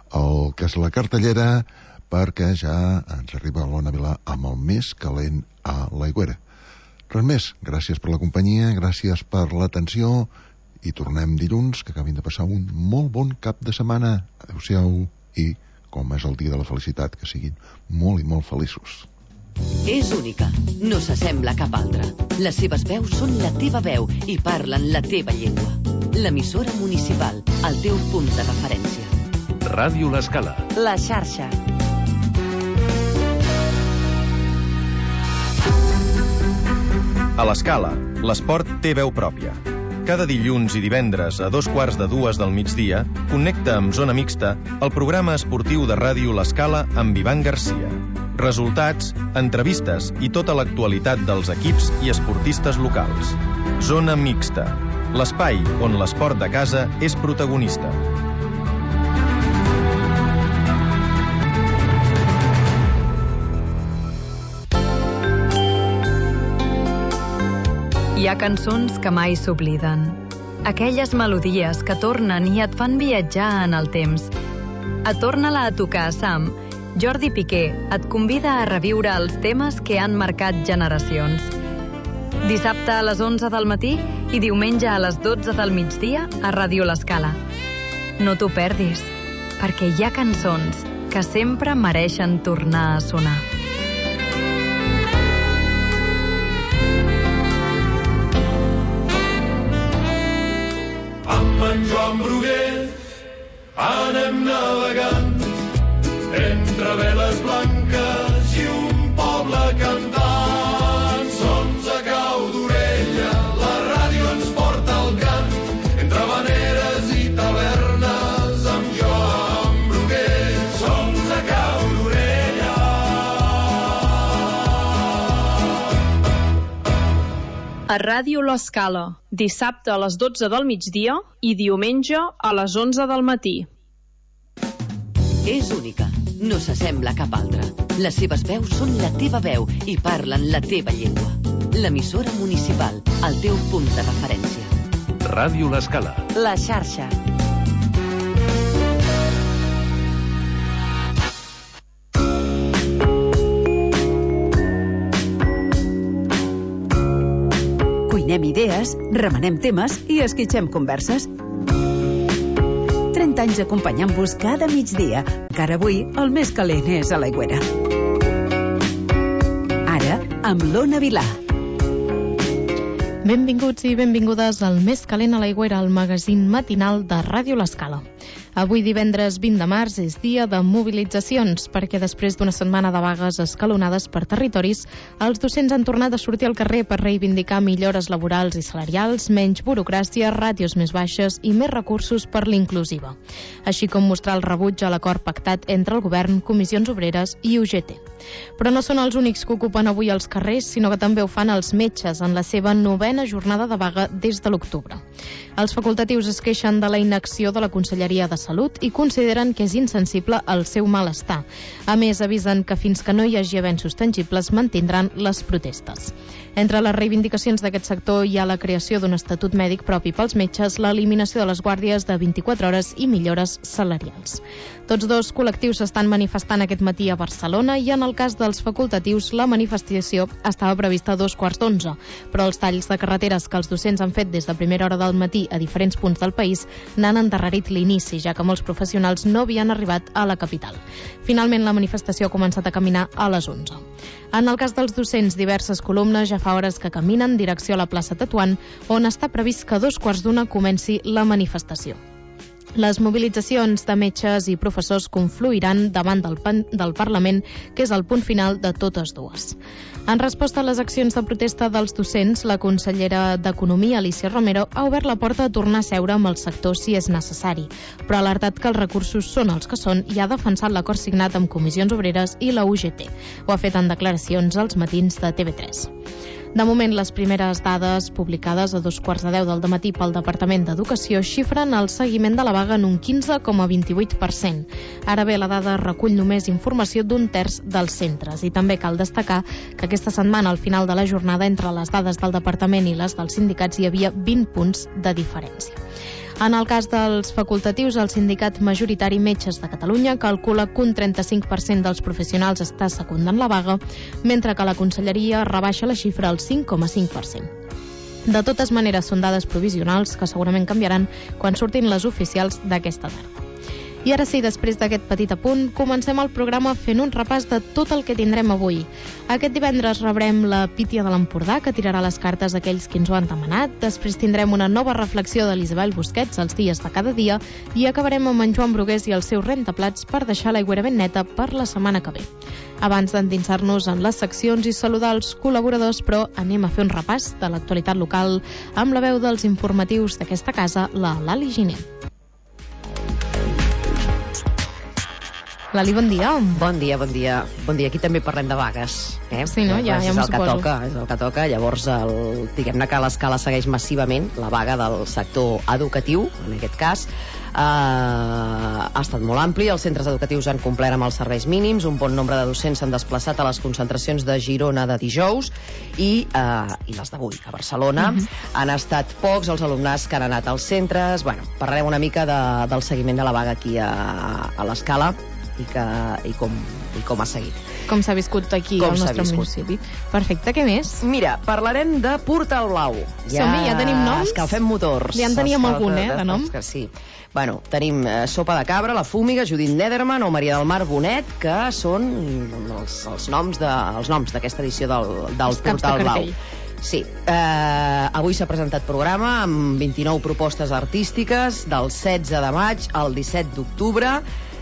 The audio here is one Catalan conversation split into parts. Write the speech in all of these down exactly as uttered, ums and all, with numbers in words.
el que és la cartellera, perquè ja ens arriba a l'Ona Vilà amb el més calent a l'Aigüera. Res més, gràcies per la companyia, gràcies per l'atenció, i tornem dilluns, que acabin de passar un molt bon cap de setmana. Adéu-siau, i com és el dia de la felicitat, que siguin molt i molt feliços. És única, no s'assembla a cap altra. Les seves veus són la teva veu i parlen la teva llengua. L'emissora municipal, el teu punt de referència. Ràdio L'Escala. La xarxa. A l'Escala, l'esport té veu pròpia. Cada dilluns i divendres a dos quarts de dues del migdia connecta amb Zona Mixta el programa esportiu de ràdio L'Escala amb Ivan Garcia. Resultats, entrevistes i tota l'actualitat dels equips i esportistes locals. Zona Mixta, l'espai on l'esport de casa és protagonista. Hi ha cançons que mai s'obliden. Aquelles melodies que tornen i et fan viatjar en el temps. A Torna-la a tocar, Sam, Jordi Piqué et convida a reviure els temes que han marcat generacions. Dissabte a les onze del matí i diumenge a les dotze del migdia a Ràdio L'Escala. No t'ho perdis, perquè hi ha cançons que sempre mereixen tornar a sonar. Amb en Joan Bruguer anem navegant entre veles blanques i un poble cantant. Sols a cau d'orella, la ràdio ens porta al cant, entre habaneres i tavernes amb Joan Bruguer. Sols a cau d'orella. A Ràdio L'Escala, dissabte a les dotze del migdia i diumenge a les onze del matí. És única, no s'assembla a cap altra. Les seves veus són la teva veu i parlen la teva llengua. L'emissora municipal, el teu punt de referència. Ràdio L'Escala. La xarxa. Cuinem idees, remenem temes i esquitxem converses. trenta anys acompanyant-vos cada migdia. Encara avui, el més calent és a l'Aigüera. Ara, amb l'Ona Vilà. Benvinguts i benvingudes al Més calent a l'Aigüera, el magazín matinal de Ràdio L'Escala. Avui, divendres vint de març, és dia de mobilitzacions, perquè després d'una setmana de vagues escalonades per territoris, els docents han tornat a sortir al carrer per reivindicar millores laborals i salarials, menys burocràcia, ràtios més baixes i més recursos per l'inclusiva, així com mostrar el rebuig a l'acord pactat entre el govern, Comissions Obreres i U G T. Però no són els únics que ocupen avui els carrers, sinó que també ho fan els metges en la seva novena jornada de vaga des de l'octubre. Els facultatius es queixen de la inacció de la Conselleria de Salut i consideren que és insensible al seu malestar. A més, avisen que fins que no hi hagi avenços tangibles mantindran les protestes. Entre les reivindicacions d'aquest sector hi ha la creació d'un estatut mèdic propi pels metges, l'eliminació de les guàrdies de vint-i-quatre hores i millores salarials. Tots dos col·lectius s'estan manifestant aquest matí a Barcelona i en el cas dels facultatius la manifestació estava prevista a dos quarts d'onze, però els talls de carreteres que els docents han fet des de primera hora del matí a diferents punts del país n'han endarrerit l'inici, ja que molts professionals no havien arribat a la capital. Finalment, la manifestació ha començat a caminar a les onze. En el cas dels docents, diverses columnes ja fa hores que caminen en direcció a la plaça Tetuan, on està previst que a dos quarts d'una comenci la manifestació. Les mobilitzacions de metges i professors confluiran davant del, pan, del Parlament, que és el punt final de totes dues. En resposta a les accions de protesta dels docents, la consellera d'Economia, Alícia Romero, ha obert la porta a tornar a seure amb el sector si és necessari, però ha alertat que els recursos són els que són i ha defensat l'acord signat amb Comissions Obreres i la U G T. Ho ha fet en declaracions als matins de T V tres. De moment, les primeres dades publicades a dos quarts de deu del dematí pel Departament d'Educació xifren el seguiment de la vaga en un quinze coma vint-i-vuit per cent. Ara bé, la dada recull només informació d'un terç dels centres i també cal destacar que aquesta setmana, al final de la jornada, entre les dades del Departament i les dels sindicats hi havia vint punts de diferència. En el cas dels facultatius, el sindicat majoritari Metges de Catalunya calcula que un trenta-cinc per cent dels professionals està secundant la vaga, mentre que la Conselleria rebaixa la xifra al cinc coma cinc per cent. De totes maneres, són dades provisionals que segurament canviaran quan surtin les oficials d'aquesta tarda. I ara sí, després d'aquest petit apunt, comencem el programa fent un repàs de tot el que tindrem avui. Aquest divendres rebrem la Pítia de l'Empordà, que tirarà les cartes a aquells que ens ho han demanat. Després tindrem una nova reflexió de l'Isabel Busquets, els dies de cada dia, i acabarem amb en Joan Brugués i els seus rentaplats per deixar l'aigüera ben neta per la setmana que ve. Abans d'endinsar-nos en les seccions i saludar els col·laboradors, però anem a fer un repàs de l'actualitat local amb la veu dels informatius d'aquesta casa, la Lali Giner. Lali, bon dia. Bon dia, bon dia. Bon dia. Aquí també parlem de vagues. Eh? Sí, no? Ja, ja m'ho suposo. Toca, és el que toca. Llavors, el, diguem-ne que l'Escala segueix massivament la vaga del sector educatiu, en aquest cas. Uh, ha estat molt ampli. Els centres educatius han complert amb els serveis mínims. Un bon nombre de docents s'han desplaçat a les concentracions de Girona de dijous i, uh, i les d'avui a Barcelona. Uh-huh. Han estat pocs els alumnats que han anat als centres. Bueno, parlarem una mica de, del seguiment de la vaga aquí a, a l'Escala i, que, i, com, i com ha seguit. Com s'ha viscut aquí com al nostre municipi. Perfecte, què més? Mira, parlarem de Portal Blau. Ja, Som-hi, ja tenim noms? Escalfem motors. Ja en teníem algun, eh, de nom? Que sí. Bueno, tenim eh, Sopa de Cabra, La Fúmiga, Judit Nederman o Maria del Mar Bonet, que són els, els noms de, els noms d'aquesta edició del, del Portal Blau. Sí, eh, avui s'ha presentat programa amb vint-i-nou propostes artístiques del setze de maig al disset d'octubre.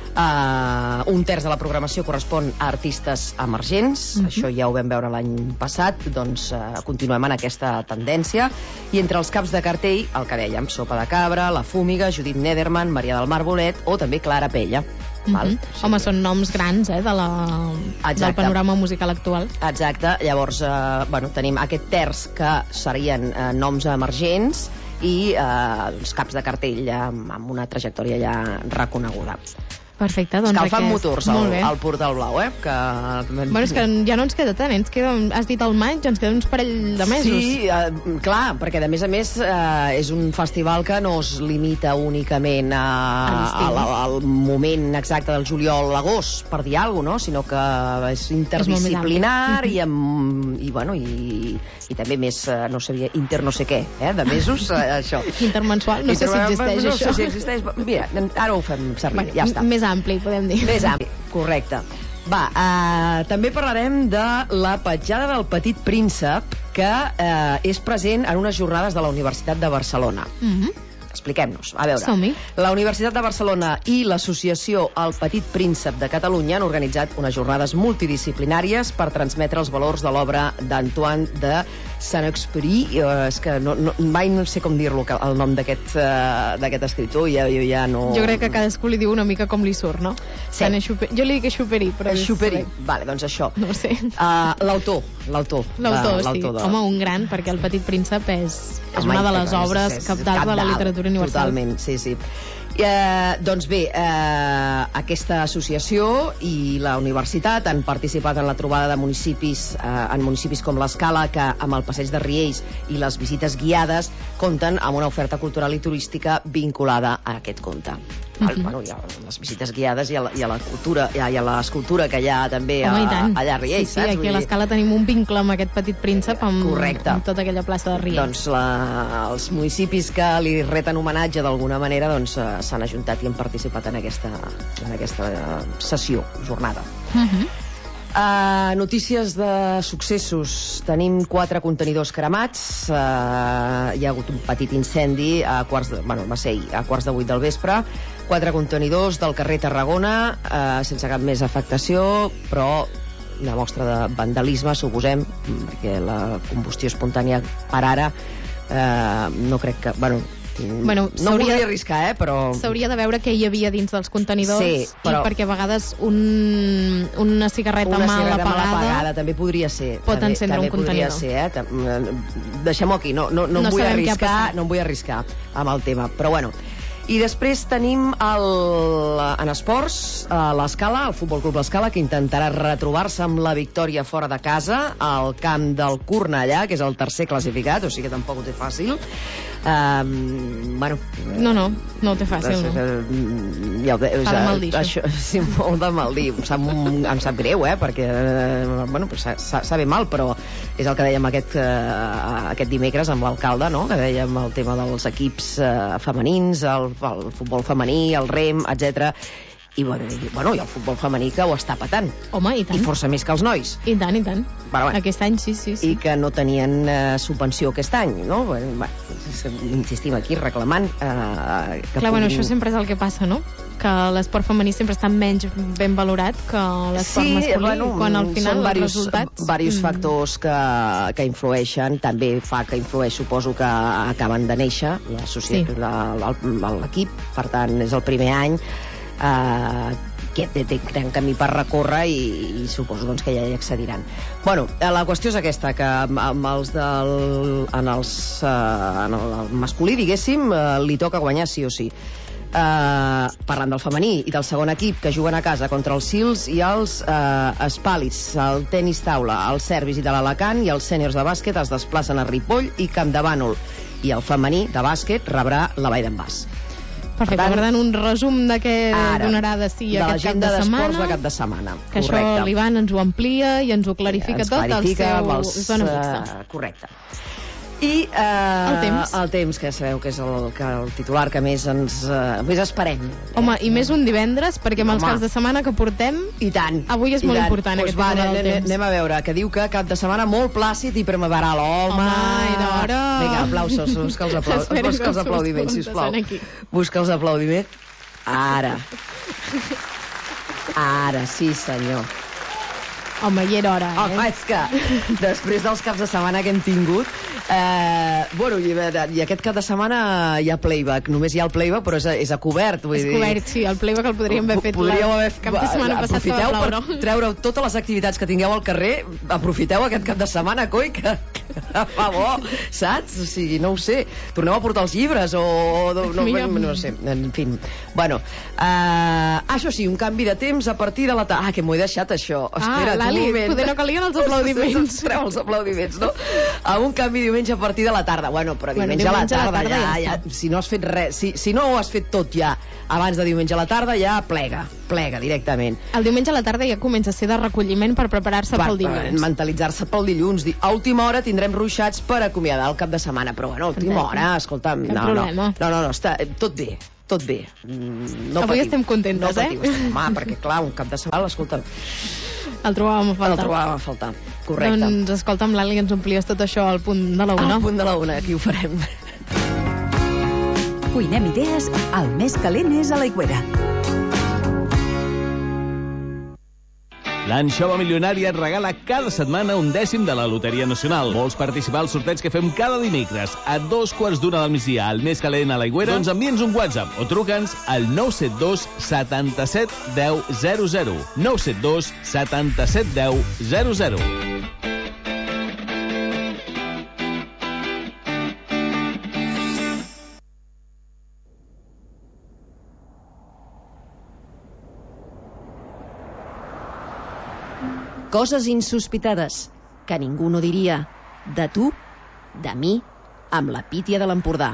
Uh, un terç de la programació correspon a artistes emergents. Uh-huh. Això ja ho vam veure l'any passat. Doncs uh, continuem en aquesta tendència. I entre els caps de cartell, el que dèiem, Sopa de Cabra, La Fúmiga, Judit Nederman, Maria del Mar Bolet o també Clara Pella. Uh-huh. Val? Sí. Home, són noms grans, eh, de la, del panorama musical actual. Exacte. Llavors, uh, bueno, tenim aquest terç que serien uh, noms emergents i uh, doncs, caps de cartell amb, amb una trajectòria ja reconeguda. Perfecte, doncs Escalfant aquest... motors al, al Portal Blau, eh? Que... Bueno, és que ja no ens queda tant, ens queda, has dit el maig, ens queda uns parell de mesos. Sí, eh, clar, perquè de més a més eh, és un festival que no es limita únicament a, a, a, al moment exacte del juliol a l'agost, per dir alguna cosa, no? Sinó que és interdisciplinar és i, amb, i, bueno, i, i també més, no sabia, inter no sé què, eh? De mesos, eh, això. Intermensual, no sé si existeix no això. No sé si existeix, mira, ara ho fem servir, bueno, ja està. Més ampli, podem dir. Més ampli, correcte. Va, eh, també parlarem de la petjada del Petit Príncep, que eh, és present en unes jornades de la Universitat de Barcelona. Mhm. Expliquem-nos. A veure, Som-hi. La Universitat de Barcelona i l'Associació El Petit Príncep de Catalunya han organitzat unes jornades multidisciplinàries per transmetre els valors de l'obra d'Antoine de Saint-Exupéry. Eh, és que no, no, mai no sé com dir-lo, el nom d'aquest uh, d'aquest escriptor. Ja, jo ja no... Jo crec que cadascú li diu una mica com li surt, no? Sí. Jo li dic Exupéry, però... Exupéry, vale, doncs això. No ho sé. Uh, l'autor, l'autor. L'autor, sí. De... Home, un gran, perquè El Petit Príncep és, és Home, una de les obres cabdals de la literatura universal. Totalment, sí, sí. Eh, doncs bé, eh, aquesta associació i la universitat han participat en la trobada de municipis eh, en municipis com l'Escala, que amb el passeig de Riells i les visites guiades compten amb una oferta cultural i turística vinculada a aquest conte. Val? Uh-huh. Bueno, hi ha les visites guiades i a la, i a la cultura i a, i a l'escultura que hi ha també a, allà a Riells, sí, sí, saps? aquí a l'Escala tenim un vincle amb aquest Petit Príncep, amb, amb tota aquella plaça de Riells. Doncs la, els municipis que li reten homenatge d'alguna manera doncs eh, s'han ajuntat i han participat en aquesta, en aquesta sessió, jornada. Uh-huh. Uh, notícies de successos. Tenim quatre contenidors cremats. Uh, hi ha hagut un petit incendi a quarts de, bueno, va ser ahir, a quarts de vuit del vespre. Quatre contenidors del carrer Tarragona, uh, sense cap més afectació, però una mostra de vandalisme, suposem, perquè la combustió espontània per ara uh, no crec que... Bueno, Bueno, no volia arriscar, eh, però... S'hauria de veure què hi havia dins dels contenidors, sí, però... i perquè a vegades un, una cigarreta una mal cigarreta apagada, mal apagada també podria ser. Pot també, encendre també un contenidor. Podria ser, eh? Deixem-ho aquí, no, no, no, no em vull arriscar, no em vull arriscar amb el tema, però bueno. I després tenim el, en esports l'Escala, el Futbol Club l'Escala, que intentarà retrobar-se amb la victòria fora de casa al camp del Cornellà, que és el tercer classificat, o sigui que tampoc ho té fàcil. Um, bueno... No, no, no ho té fàcil, no. Ja, Fa de mal dir, això. Sí, molt de mal dir. Em sap, em sap greu, eh, perquè, bueno, sabe mal, però és el que dèiem aquest, uh, aquest dimecres amb l'alcalde, no?, que dèiem el tema dels equips uh, femenins, el, el futbol femení, el rem, etcètera. I, bueno, i, bueno, i el futbol femení que ho està patant. Home, i tant. I força més que els nois. I tant, i tant. Bueno, bueno. Aquest any sí, sí, sí. I que no tenien uh, subvenció aquest any, no? Bueno, insistim aquí reclamant uh, que Clar, puguin... bueno, això sempre és el que passa, no? Que l'esport femení sempre està menys ben valorat que l'esport sí, masculí, bueno, quan al final són els resultats... Són diversos mm. factors que, que influeixen, també fa que influeix, suposo que acaben de néixer sí. l'equip, per tant, és el primer any, Uh, que té, té gran camí per recórrer i, i suposo doncs, que ja hi accediran. Bueno, la qüestió és aquesta, que amb els del, en, els, uh, en el masculí, diguéssim, uh, li toca guanyar sí o sí. Uh, parlant del femení i del segon equip, que juguen a casa contra els Sils i els uh, Espàlits, el tenis taula, els serbis i de l'Alacant, i els sèniors de bàsquet es desplacen a Ripoll i Campdevànol, i el femení de bàsquet rebrà la Vall d'en Bas. Perfecte, per tant, un resum de què donarà de si de aquest cap de setmana. De cap de setmana. Que correcte. Això l'Ivan ens ho amplia i ens ho clarifica ens tot clarifica al seu els, zona mixta. Uh, correcte. I uh, el temps. El temps, que sabeu que és el, que el titular que més ens uh, més esperem. Home, i més un divendres, perquè amb els caps de setmana que portem... I tant. Avui és molt tant. important pues aquest va, titular del temps. Anem a veure, que diu que cap de setmana molt plàcid i primaveral. Home, i d'hora... Vinga, aplausos, busca els, aplau... busca els aplaudiments, sisplau. Busca els aplaudiments. Ara. Ara, sí senyor. Home, hi era hora, eh? Home, és que després dels caps de setmana que hem tingut, eh, bueno, i, i aquest cap de setmana hi ha playback, només hi ha el playback, però és a, és a cobert. Vull és dir... cobert, sí, el playback el podríem haver fet podríem haver... cap de setmana passat. Aprofiteu per treure totes les activitats que tingueu al carrer, aprofiteu aquest cap de setmana, coi, que, que fa bo, saps? O sigui, no ho sé, torneu a portar els llibres o... No, no, no sé, en fi. Bueno, eh, això sí, un canvi de temps a partir de la tarda. Ah, que m'ho he deixat, això. Espera't, ah, Lali, poder no calien els aplaudiments. Treu els aplaudiments, no? Amb un canvi diumenge a partir de la tarda. Bueno, però diumenge, bueno, diumenge a la tarda, a la tarda ja, ja, ja, si no has fet res, si, si no ho has fet tot ja abans de diumenge a la tarda, ja plega, plega directament. El diumenge a la tarda ja comença a ser de recolliment per preparar-se pel dilluns. Mentalitzar-se pel dilluns. A última hora tindrem ruixats per acomiadar el cap de setmana, però bueno, a última hora, escolta'm, no, no, no, no, no, està tot bé. Tot bé. No Avui patiu. estem contentes, no eh? Patiu, home, perquè clar, un cap de setmana, escolta'm... El trobàvem a faltar. El trobàvem a faltar, correcte. Doncs, escolta'm, Lali, ens omplies tot això al punt de la una. Al punt de la una, aquí ho farem. Cuinem idees, el més calent és a l'Aigüera. L'Anxova Milionària et regala cada setmana un dècim de la Loteria Nacional. Vols participar al sorteig que fem cada dimecres a dos quarts d'una del migdia al més calent a l'Aigüera? Doncs envia'ns un WhatsApp o truca'ns al nou set dos setanta-set deu zero zero. nou set dos setanta-set deu zero zero. Coses insospitades que ningú no diria. De tu, de mi, amb la Pítia de l'Empordà.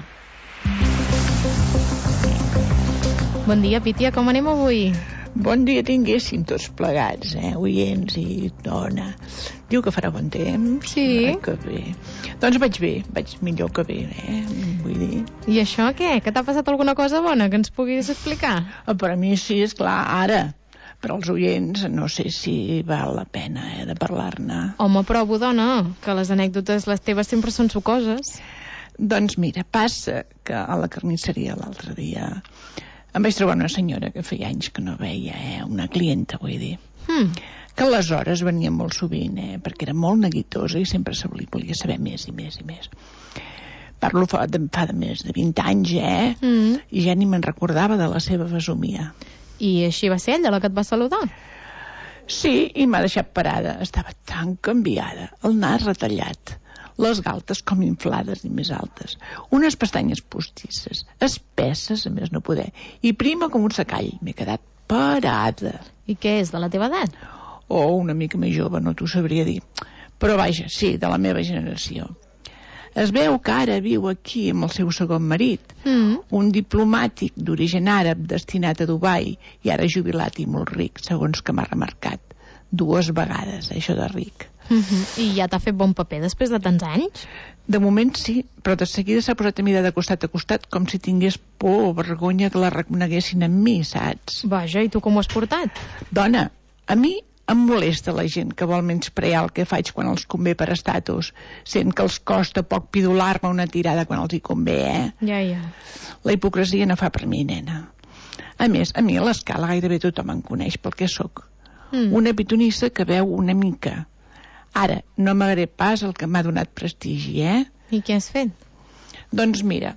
Bon dia, Pítia, com anem avui? Bon dia tinguéssim tots plegats, eh? Oients i dona. Diu que farà bon temps. Sí. Ai, que bé. Doncs vaig bé, vaig millor que bé, eh? Vull dir... I això què? Que t'ha passat alguna cosa bona que ens puguis explicar? Per a mi sí, esclar, ara. Per als oients no sé si val la pena, eh, de parlar-ne. Home, provo, dona, que les anècdotes les teves sempre són sucoses. Doncs mira, passa que a la carnisseria l'altre dia em vaig trobar una senyora que feia anys que no veia, eh, una clienta, vull dir. Hmm. Que aleshores venia molt sovint, eh, perquè era molt neguitosa i sempre se volia saber més i més i més. Parlo fa de, fa de més de vint anys, eh? Mm. I ja ni me'n recordava de la seva fesomia. I així va ser ella la que et va saludar? Sí, i m'ha deixat parada. Estava tan canviada. El nas retallat, les galtes com inflades i més altes, unes pestanyes postisses, espesses a més no poder, i prima com un secall. M'he quedat parada. I què és, de la teva edat? Oh, una mica més jove, no t'ho sabria dir. Però vaja, sí, de la meva generació. Es veu que ara viu aquí amb el seu segon marit, mm. un diplomàtic d'origen àrab destinat a Dubai i ara jubilat i molt ric, segons que m'ha remarcat. Dues vegades, això de ric. Mm-hmm. I ja t'ha fet bon paper després de tants anys? De moment sí, però de seguida s'ha posat a mirar de costat a costat com si tingués por o vergonya que la reconeguessin amb mi, saps? Vaja, i tu com ho has portat? Dona, a mi em molesta la gent que vol menysprear el que faig quan els convé per estatus, sent que els costa poc pidolar-me una tirada quan els hi convé, eh? Ja, ja. La hipocresia no fa per mi, nena. A més, a mi a l'Escala gairebé tothom em coneix pel que sóc. Mm. Una pitonissa que veu una mica. Ara, no m'agrada pas el que m'ha donat prestigi, eh? I què has fet? Doncs mira,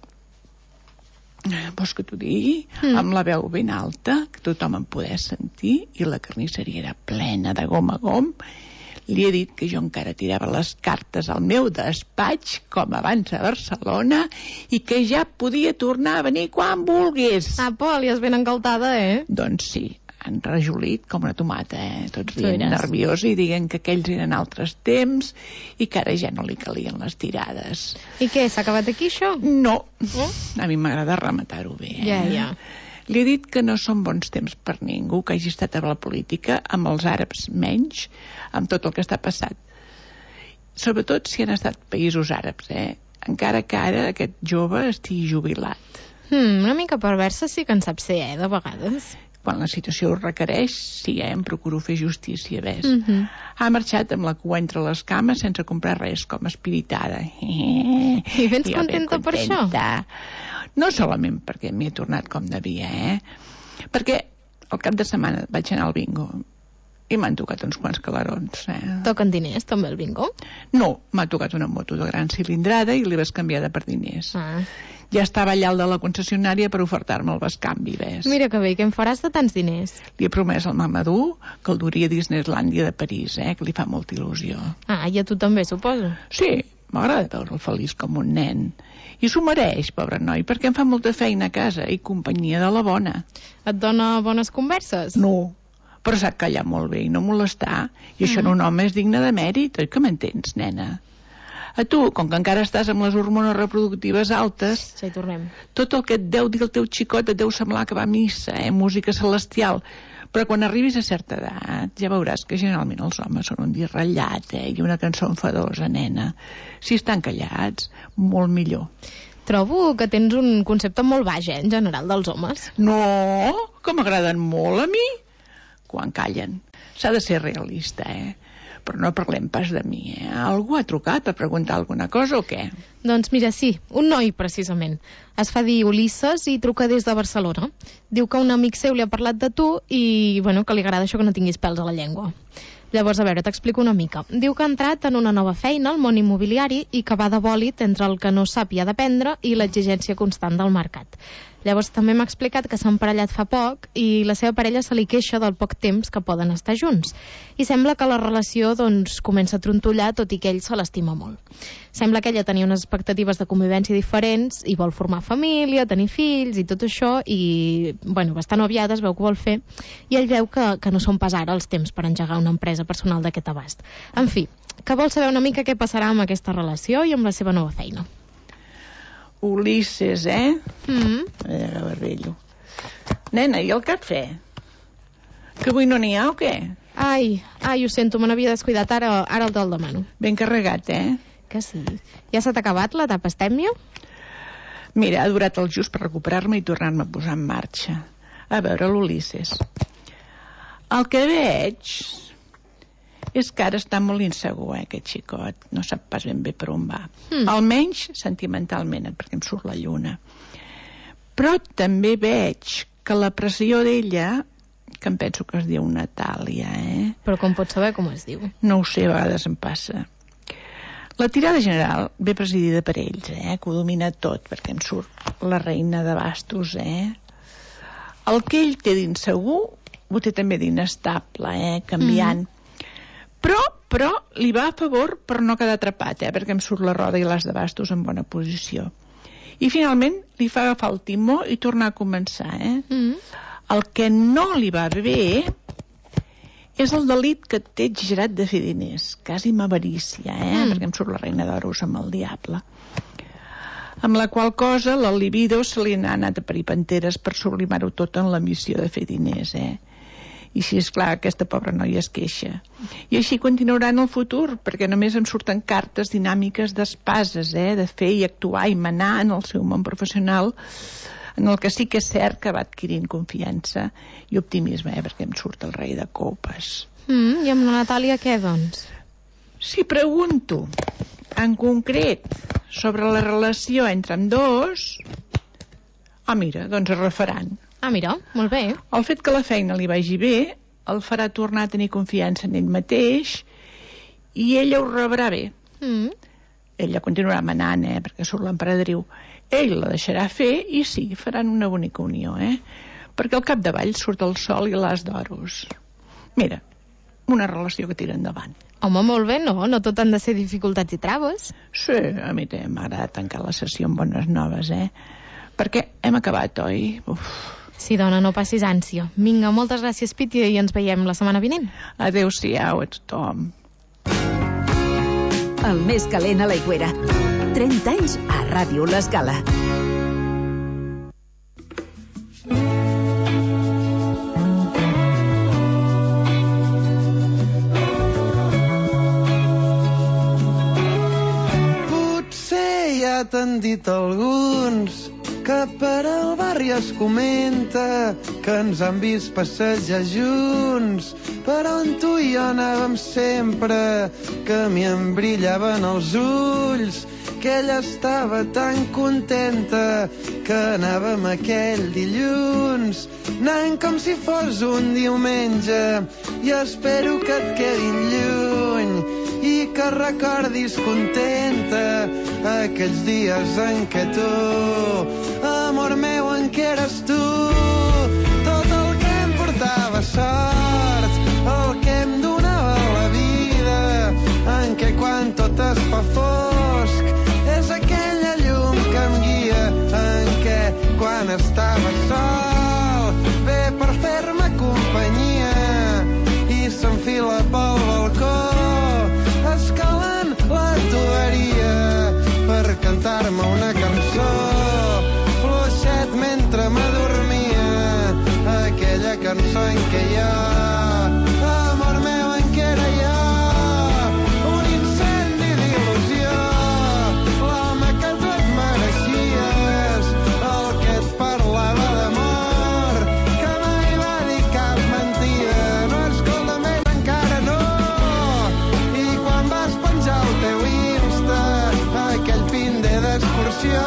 vols que t'ho digui? Mm. Amb la veu ben alta, que tothom em podés sentir, i la carnisseria era plena de gom a gom, li he dit que jo encara tirava les cartes al meu despatx, com abans a Barcelona, i que ja podia tornar a venir quan volgués. Ah, Pol, ja és ben engaltada, eh? Doncs sí, han rajolit com una tomata, eh? Tots rient nerviós i diguen que aquells eren altres temps i que ara ja no li calien les tirades. I què, s'ha acabat aquí això? No, oh? A mi m'agrada rematar-ho bé, eh? Ja, ja. Li he dit que no són bons temps per ningú que hagi estat a la política, amb els àrabs menys, amb tot el que està passat. Sobretot si han estat països àrabs, eh? Encara que ara aquest jove estigui jubilat. Hmm, una mica perversa sí que en saps ser, eh, de vegades. Quan la situació ho requereix, sí, eh, em procuro fer justícia, ves. Mm-hmm. Ha marxat amb la cua entre les cames sense comprar res, com espiritada. I vens jo contenta per això? No solament perquè m'hi he tornat com devia, eh? Perquè el cap de setmana vaig anar al bingo i m'han tocat uns quants calarons, eh? Toquen diners, també, el bingo? No, m'ha tocat una moto de gran cilindrada i l'he bescanviada per diners. Ah. Ja estava allà al de la concessionària per ofertar-me el bescanvi, ves. Mira que bé, què em faràs de tants diners? Li he promès al Mamadou que el duria a Disneylàndia de París, eh? Que li fa molta il·lusió. Ah, i a tu també, suposo? Sí, m'agrada veure'l feliç com un nen. I s'ho mereix, pobre noi, perquè em fa molta feina a casa i companyia de la bona. Et dona bones converses? No, però sap callar molt bé i no molestar. I això mm. en un home és digne de mèrit, oi que m'entens, nena? A tu, com que encara estàs amb les hormones reproductives altes, ja hi tornem. Tot el que et deu dir el teu xicot et deu semblar que va a missa, eh? Música celestial. Però quan arribis a certa edat ja veuràs que generalment els homes són un dir ratllat, eh? I una cançó enfadosa, nena. Si estan callats, molt millor. Trobo que tens un concepte molt baix, eh, en general, dels homes. No, que m'agraden molt a mi. Quan callen. S'ha de ser realista, eh? Però no parlem pas de mi, eh? Algú ha trucat a preguntar alguna cosa o què? Doncs mira, sí, un noi, precisament. Es fa dir Ulisses i truca des de Barcelona. Diu que un amic seu li ha parlat de tu i, bueno, que li agrada això que no tinguis pèls a la llengua. Llavors, a veure, t'explico una mica. Diu que ha entrat en una nova feina al món immobiliari i que va de bòlit entre el que no sap i ha d'aprendre i l'exigència constant del mercat. Llavors també m'ha explicat que s'ha emparellat fa poc i la seva parella se li queixa del poc temps que poden estar junts. I sembla que la relació doncs, comença a trontollar, tot i que ell se l'estima molt. Sembla que ella tenia unes expectatives de convivència diferents i vol formar família, tenir fills i tot això, i bueno, bastant aviat es veu que vol fer, i ell veu que, que no són pas ara els temps per engegar una empresa personal d'aquest abast. En fi, que vol saber una mica què passarà amb aquesta relació i amb la seva nova feina. Ulisses, eh? Mm. Eh, barrillo. Nena, i el cafè? Que avui no n'hi ha o què? Ai, ai, ho sento, me n'havia descuidat, ara, ara el te'l demano. Ben carregat, eh? Que sí. Ja s'ha acabat l'etapa estèmia? Mira, ha durat el just per recuperar-me i tornar-me a posar en marxa. A veure l'Ulisses. El que veig és que ara està molt insegur, eh, aquest xicot. No sap pas ben bé per on va. Mm. Almenys sentimentalment, perquè em surt la lluna. Però també veig que la pressió d'ella, que em penso que es diu Natàlia, eh? Però com pots saber com es diu? No ho sé, a vegades em passa. La tirada general ve presidida per ells, eh? Que ho domina tot, perquè em surt la reina de bastos, eh? El que ell té d'insegur ho té també d'inestable, eh? Canviant. Mm. Però, però li va a favor per no quedar atrapat, eh? Perquè em surt la roda i l'as de bastos en bona posició. I finalment li fa agafar el timó i tornar a començar, eh? Mm. El que no li va bé És el delit que té exagerat de fer diners, quasi m'avarícia, eh? Mm. Perquè em surt la reina d'oros amb el diable. Amb la qual cosa la libido se li n'ha anat a peripenteres per sublimar-ho tot en la missió de fer diners, eh? I si és clar, aquesta pobra noia es queixa. I així continuarà en el futur, perquè només em surten cartes dinàmiques d'espases, eh? De fer i actuar i manar en el seu món professional, en el que sí que és cert que va adquirint confiança i optimisme, eh? Perquè em surt el rei de copes. Mm, I amb la Natàlia què, doncs? Si pregunto, en concret, sobre la relació entre ambdós, ah, mira, doncs es refaran. Ah, mira, molt bé. El fet que la feina li vagi bé el farà tornar a tenir confiança en ell mateix i ella ho rebrà bé. Mm. Ella continuarà manant, eh, perquè surt l'emperadriu. Ell la deixarà fer i sí, faran una bonica unió, eh? Perquè al capdavall surt el sol i l'as d'oros. Mira, una relació que tira endavant. Home, molt bé, no? No tot han de ser dificultats i traves. Sí, a mi m'agrada tancar la sessió amb bones noves, eh? Perquè hem acabat, oi? Uf. Sí, dona, no passis ànsia. Vinga, moltes gràcies, Piti, i ens veiem la setmana vinent. Adéu-siau a tothom. El més calent a l'Aigüera. trenta anys a Ràdio L'Escala. Potser ja t'han dit alguns que per al barri es comenta que ens han vist passejar junts, però on tu i jo anàvem sempre, que a mi em brillaven els ulls, que ella estava tan contenta que anàvem aquell dilluns, anant com si fos un diumenge, i espero que et quedin lluny i que recordis contenta aquells dies en què tu, amor meu, en què eres tu, tot el que em portava sort, el que em donava la vida, en què quan tot es fa fosc, és aquella llum que em guia, en què quan estava sol, ve per fer-me companyia i s'enfila pel balcó, escalant la tuberia per cantar-me una cançó, fluixet mentre m'adormia, aquella cançó en què hi ha, amor meu, en què era jo, un incendi d'il·lusió, l'home que tu et mereixies, el que et parlava d'amor, que mai va dir cap mentida, no, escolta més, encara no, i quan vas penjar el teu Insta, aquell fin de d'excursió,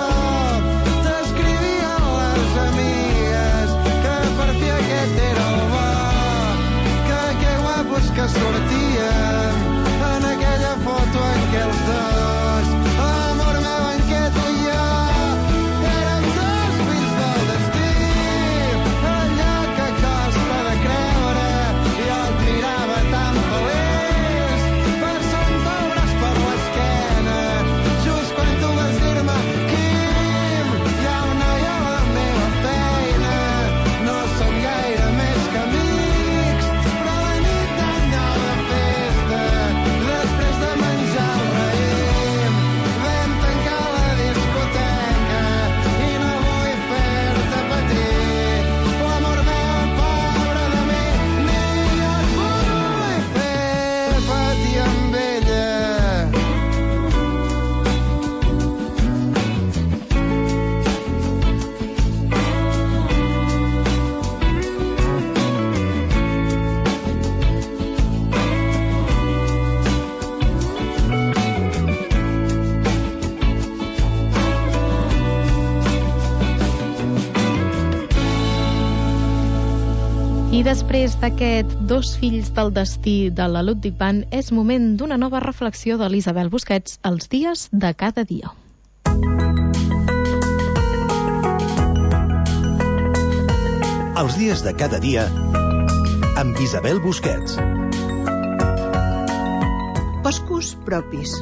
t'escrivien les amigues que per fi aquest era el bo, que que guapos que sortíem en aquella foto en què els dos, amor meu, en què tu i jo érem dos fills del destí, allò que costa de creure, jo et mirava tan feliç, passant el braç per l'esquena, just quan tu vas dir-me, Quim, hi ha una noia a la meva feina, no som gaire més que amics, però la nit d'any nou de festa, després de menjar el raïm, vam tancar la discoteca i no vull fer-te patir, l'amor meu, pobre de mi, ni jo et vull fer patir amb ella. I després d'aquest Dos fills del destí de la Ludwig Band, és moment d'una nova reflexió de l'Isabel Busquets, Els dies de cada dia. Els dies de cada dia amb Isabel Busquets. Boscos propis.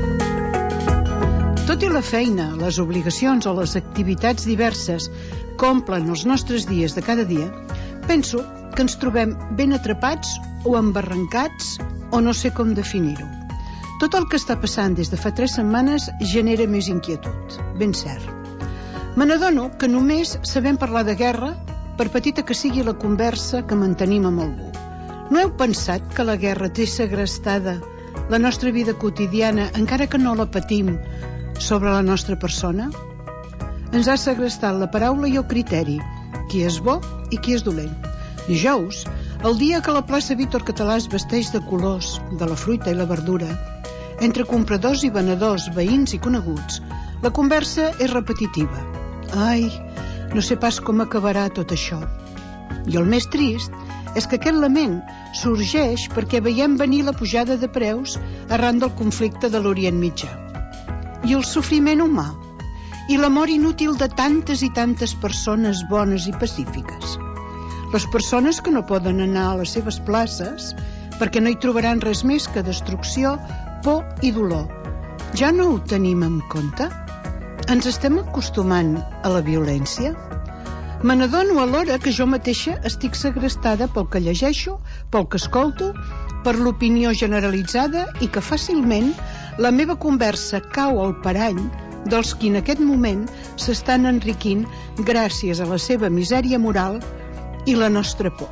Tot i la feina, les obligacions o les activitats diverses que omplen els nostres dies de cada dia, penso que ens trobem ben atrapats o embarrancats o no sé com definir-ho. Tot el que està passant des de fa tres setmanes genera més inquietud, ben cert. Me n'adono que només sabem parlar de guerra, per petita que sigui la conversa que mantenim amb algú. No heu pensat que la guerra té segrestada la nostra vida quotidiana, encara que no la patim, sobre la nostra persona? Ens ha segrestat la paraula i el criteri, qui és bo i qui és dolent. Dijous, el dia que la plaça Víctor Català es vesteix de colors, de la fruita i la verdura, entre compradors i venedors, veïns i coneguts, la conversa és repetitiva. Ai, no sé pas com acabarà tot això. I el més trist és que aquest lament sorgeix perquè veiem venir la pujada de preus arran del conflicte de l'Orient Mitjà. I el sofriment humà, i la mort inútil de tantes i tantes persones bones i pacífiques. Les persones que no poden anar a les seves places perquè no hi trobaran res més que destrucció, por i dolor. Ja no ho tenim en compte? Ens estem acostumant a la violència? Me n'adono alhora que jo mateixa estic segrestada pel que llegeixo, pel que escolto, per l'opinió generalitzada i que fàcilment la meva conversa cau al parany dels qui en aquest moment s'estan enriquint gràcies a la seva misèria moral i la nostra por.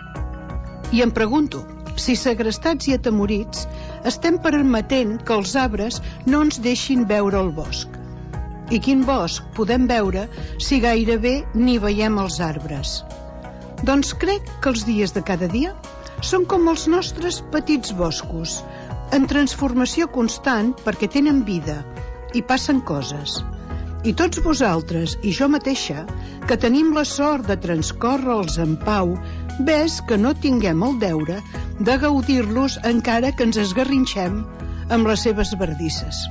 I em pregunto si segrestats i atemorits estem permetent que els arbres no ens deixin veure el bosc. I quin bosc podem veure si gairebé ni veiem els arbres? Doncs crec que els dies de cada dia són com els nostres petits boscos, en transformació constant perquè tenen vida i passen coses. I tots vosaltres i jo mateixa, que tenim la sort de transcórrer-los en pau, ves que no tinguem el deure de gaudir-los encara que ens esgarrinxem amb les seves bardisses.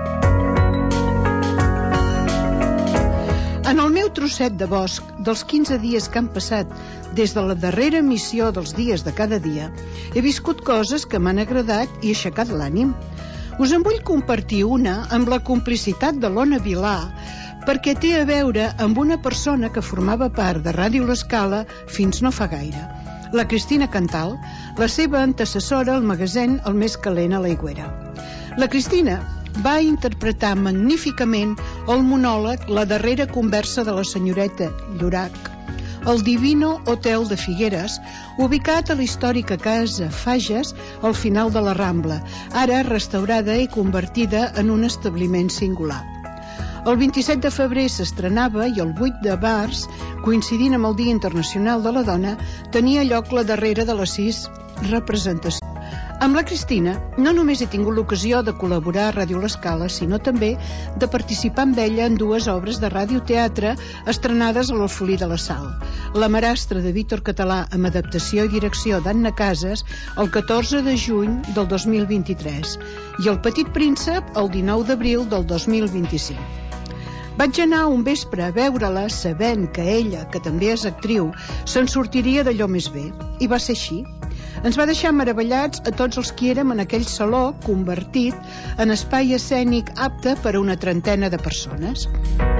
En el meu trosset de bosc dels quinze dies que han passat des de la darrera missió dels dies de cada dia, he viscut coses que m'han agradat i aixecat l'ànim. Us en vull compartir una amb la complicitat de l'Ona Vilà, perquè té a veure amb una persona que formava part de Ràdio L'Escala fins no fa gaire, la Cristina Cantal, la seva antecessora al magasin El Més Calent a l'Aigüera. La Cristina va interpretar magníficament el monòleg La darrera conversa de la senyoreta Llorac, el Divino Hotel de Figueres, ubicat a la històrica casa Fages al final de la Rambla, ara restaurada i convertida en un establiment singular. El vint-i-set de febrer s'estrenava i el vuit de març, coincidint amb el Dia Internacional de la Dona, tenia lloc la darrera de les sis representacions. Amb la Cristina no només he tingut l'ocasió de col·laborar a Ràdio L'Escala, sinó també de participar amb ella en dues obres de radioteatre estrenades a l'Alfolí de la Sal. La Marastra de Víctor Català, amb adaptació i direcció d'Anna Casas, el catorze de juny del dos mil vint-i-tres, i El Petit Príncep el dinou d'abril del dos mil vint-i-cinc. Vaig anar un vespre a veure-la sabent que ella, que també és actriu, se'n sortiria d'allò més bé. I va ser així. Ens va deixar meravellats a tots els qui érem en aquell saló convertit en espai escènic apte per a una trentena de persones.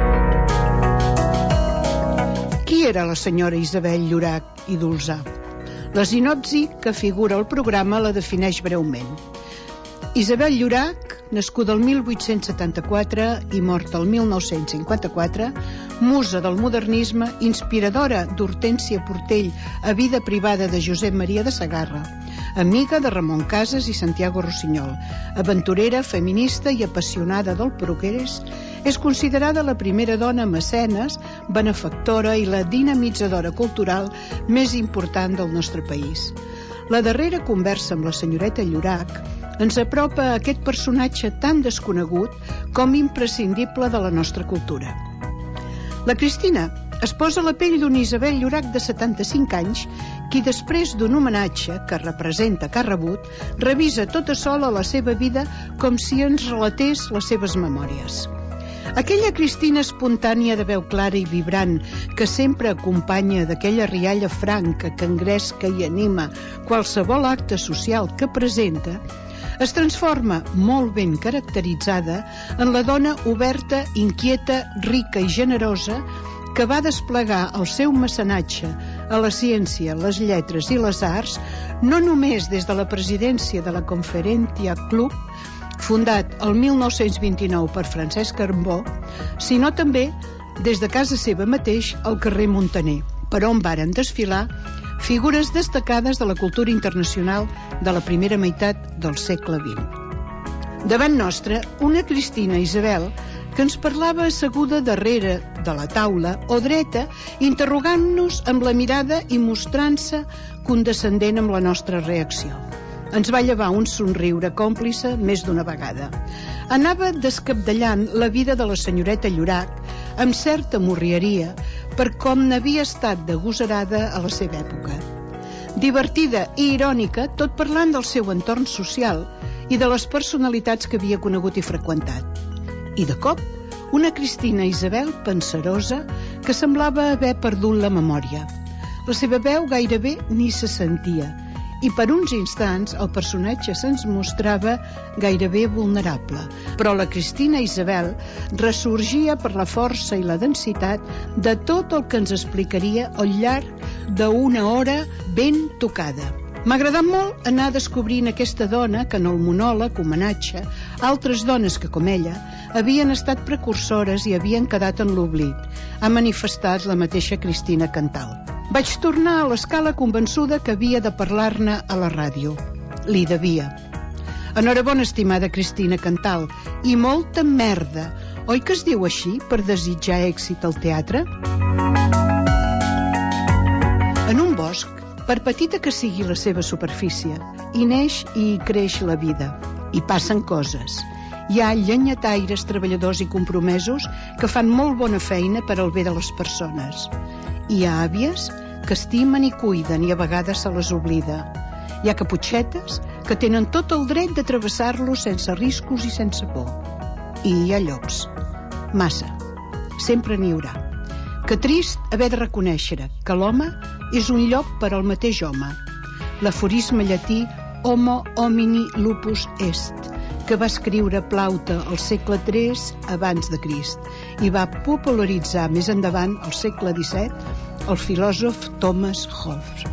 Qui era la senyora Isabel Llorac i Dolzà? La sinopsi que figura al programa la defineix breument. Isabel Llorac, nascuda el mil vuit-cents setanta-quatre i morta el mil nou-cents cinquanta-quatre, musa del modernisme, inspiradora d'Hortènsia Portell a vida privada de Josep Maria de Sagarra, amiga de Ramon Casas i Santiago Rossinyol, aventurera, feminista i apassionada del progrés, és considerada la primera dona mecenes, benefactora i la dinamitzadora cultural més important del nostre país. La darrera conversa amb la senyoreta Llorac ens apropa a aquest personatge tan desconegut com imprescindible de la nostra cultura. La Cristina es posa a la pell d'una Isabel Llorac de setanta-cinc anys, qui després d'un homenatge que representa que ha rebut, revisa tota sola la seva vida com si ens relatés les seves memòries. Aquella Cristina espontània de veu clara i vibrant que sempre acompanya d'aquella rialla franca que engresca i anima qualsevol acte social que presenta, es transforma, molt ben caracteritzada, en la dona oberta, inquieta, rica i generosa que va desplegar el seu mecenatge a la ciència, les lletres i les arts, no només des de la presidència de la Conferència Club, fundat el mil nou-cents vint-i-nou per Francesc Cambó, sinó també des de casa seva mateix al carrer Muntaner, per on varen desfilar figures destacades de la cultura internacional de la primera meitat del segle vint. Davant nostre, una Cristina Isabel que ens parlava asseguda darrere de la taula o dreta, interrogant-nos amb la mirada i mostrant-se condescendent amb la nostra reacció. Ens va llevar un somriure còmplice més d'una vegada. Anava descapdallant la vida de la senyoreta Llorac amb certa morrieria per com n'havia estat d'agosarada a la seva època. Divertida i irònica, tot parlant del seu entorn social i de les personalitats que havia conegut i freqüentat. I de cop, una Cristina Isabel penserosa que semblava haver perdut la memòria. La seva veu gairebé ni se sentia, i per uns instants el personatge se'ns mostrava gairebé vulnerable. Però la Cristina Isabel ressorgia per la força i la densitat de tot el que ens explicaria al llarg d'una hora ben tocada. M'ha agradat molt anar descobrint aquesta dona que en el monòleg homenatge a altres dones que, com ella, havien estat precursores i havien quedat en l'oblit, ha manifestat la mateixa Cristina Cantal. Vaig tornar a l'Escala convençuda que havia de parlar-ne a la ràdio. Li devia. Enhorabona, estimada Cristina Cantal, i molta merda. Oi que es diu així per desitjar èxit al teatre? En un bosc, per petita que sigui la seva superfície, hi neix i hi creix la vida. Hi passen coses. Hi ha llenyataires, treballadors i compromesos que fan molt bona feina per al bé de les persones. Hi ha àvies que estimen i cuiden i a vegades se les oblida. Hi ha caputxetes que tenen tot el dret de travessar-los sense riscos i sense por. I hi ha llops. Massa. Sempre n'hi haurà. Que trist haver de reconèixer que l'home és un llop per al mateix home. L'aforisme llatí Homo homini lupus est, que va escriure Plaute al segle tres abans de Crist i va popularitzar més endavant, al segle disset, el filòsof Thomas Hobbes.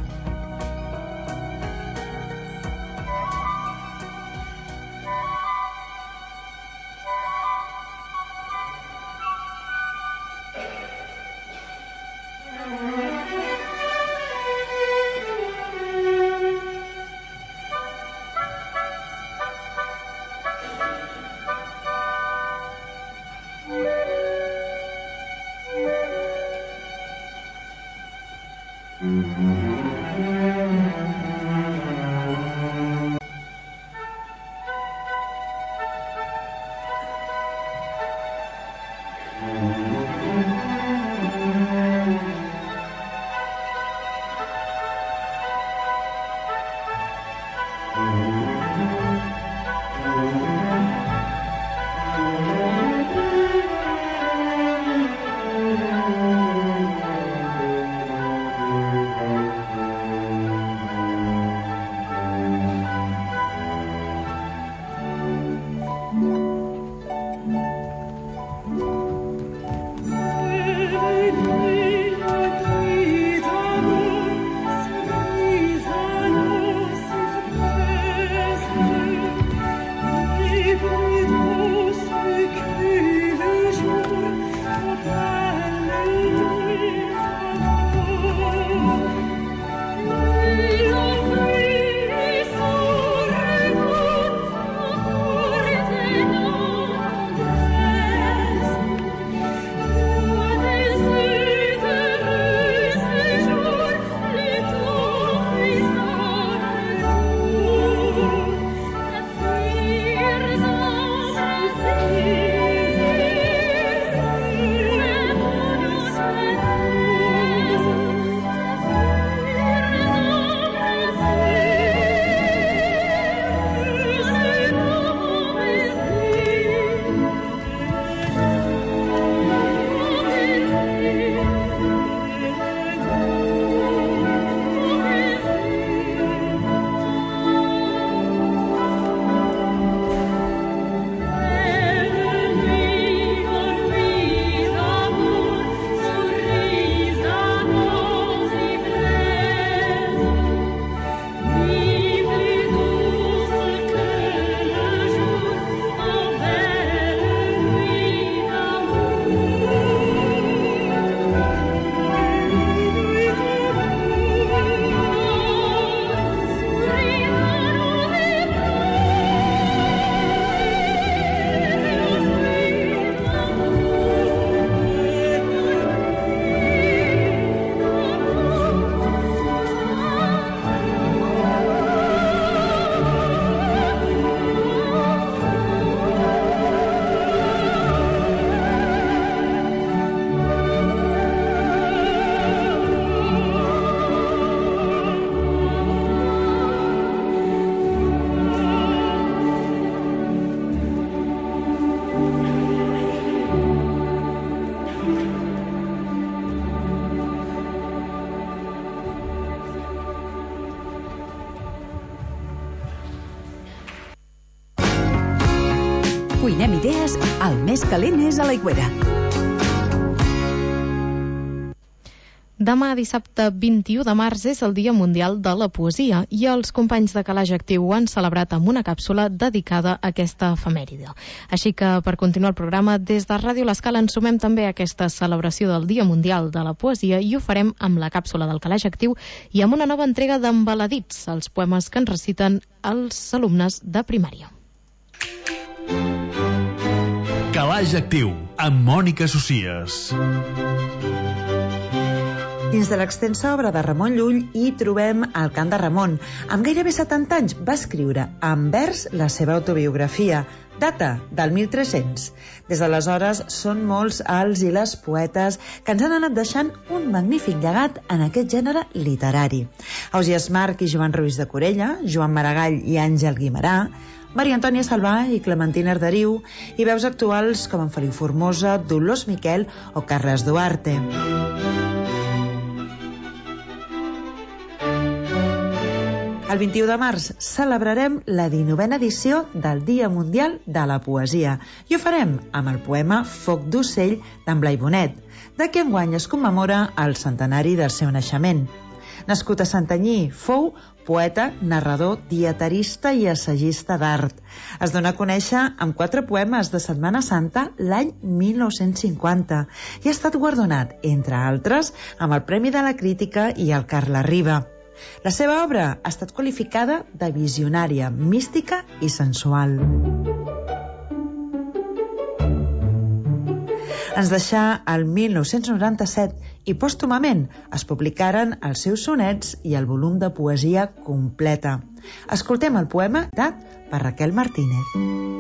Cuinem idees, el més calent és a l'Aigüera. Demà, dissabte vint-i-u de març, és el Dia Mundial de la Poesia i els companys de Calaix Actiu ho han celebrat amb una càpsula dedicada a aquesta efemèride. Així que, per continuar el programa, des de Ràdio L'Escala ens sumem també a aquesta celebració del Dia Mundial de la Poesia i ho farem amb la càpsula del Calaix Actiu i amb una nova entrega d'Embaladits, els poemes que ens reciten els alumnes de primària. Calaix Actiu, amb Mònica Socies. Dins de l'extensa obra de Ramon Llull hi trobem el cant de Ramon. Amb gairebé setanta anys va escriure en vers la seva autobiografia, data del mil tres-cents. Des d'aleshores són molts els i les poetes que ens han anat deixant un magnífic llegat en aquest gènere literari. Ausiàs March i Joan Ruiz de Corella, Joan Maragall i Àngel Guimerà, Maria Antònia Salvà i Clementina Arderiu, i veus actuals com en Feliu Formosa, Dolors Miquel o Carles Duarte. El vint-i-u de març celebrarem la dinovena edició del Dia Mundial de la Poesia i ho farem amb el poema Foc d'ocell d'en Blai Bonet, de qui enguany es commemora el centenari del seu naixement. Nascut a Santanyí, fou poeta, narrador, dietarista i assagista d'art. Es dona a conèixer amb quatre poemes de Setmana Santa l'any mil nou-cents cinquanta i ha estat guardonat, entre altres, amb el Premi de la Crítica i el Carles Riba. La seva obra ha estat qualificada de visionària, mística i sensual. Ens deixà el mil nou-cents noranta-set i pòstumament es publicaren els seus sonets i el volum de poesia completa. Escoltem el poema dat per Raquel Martínez.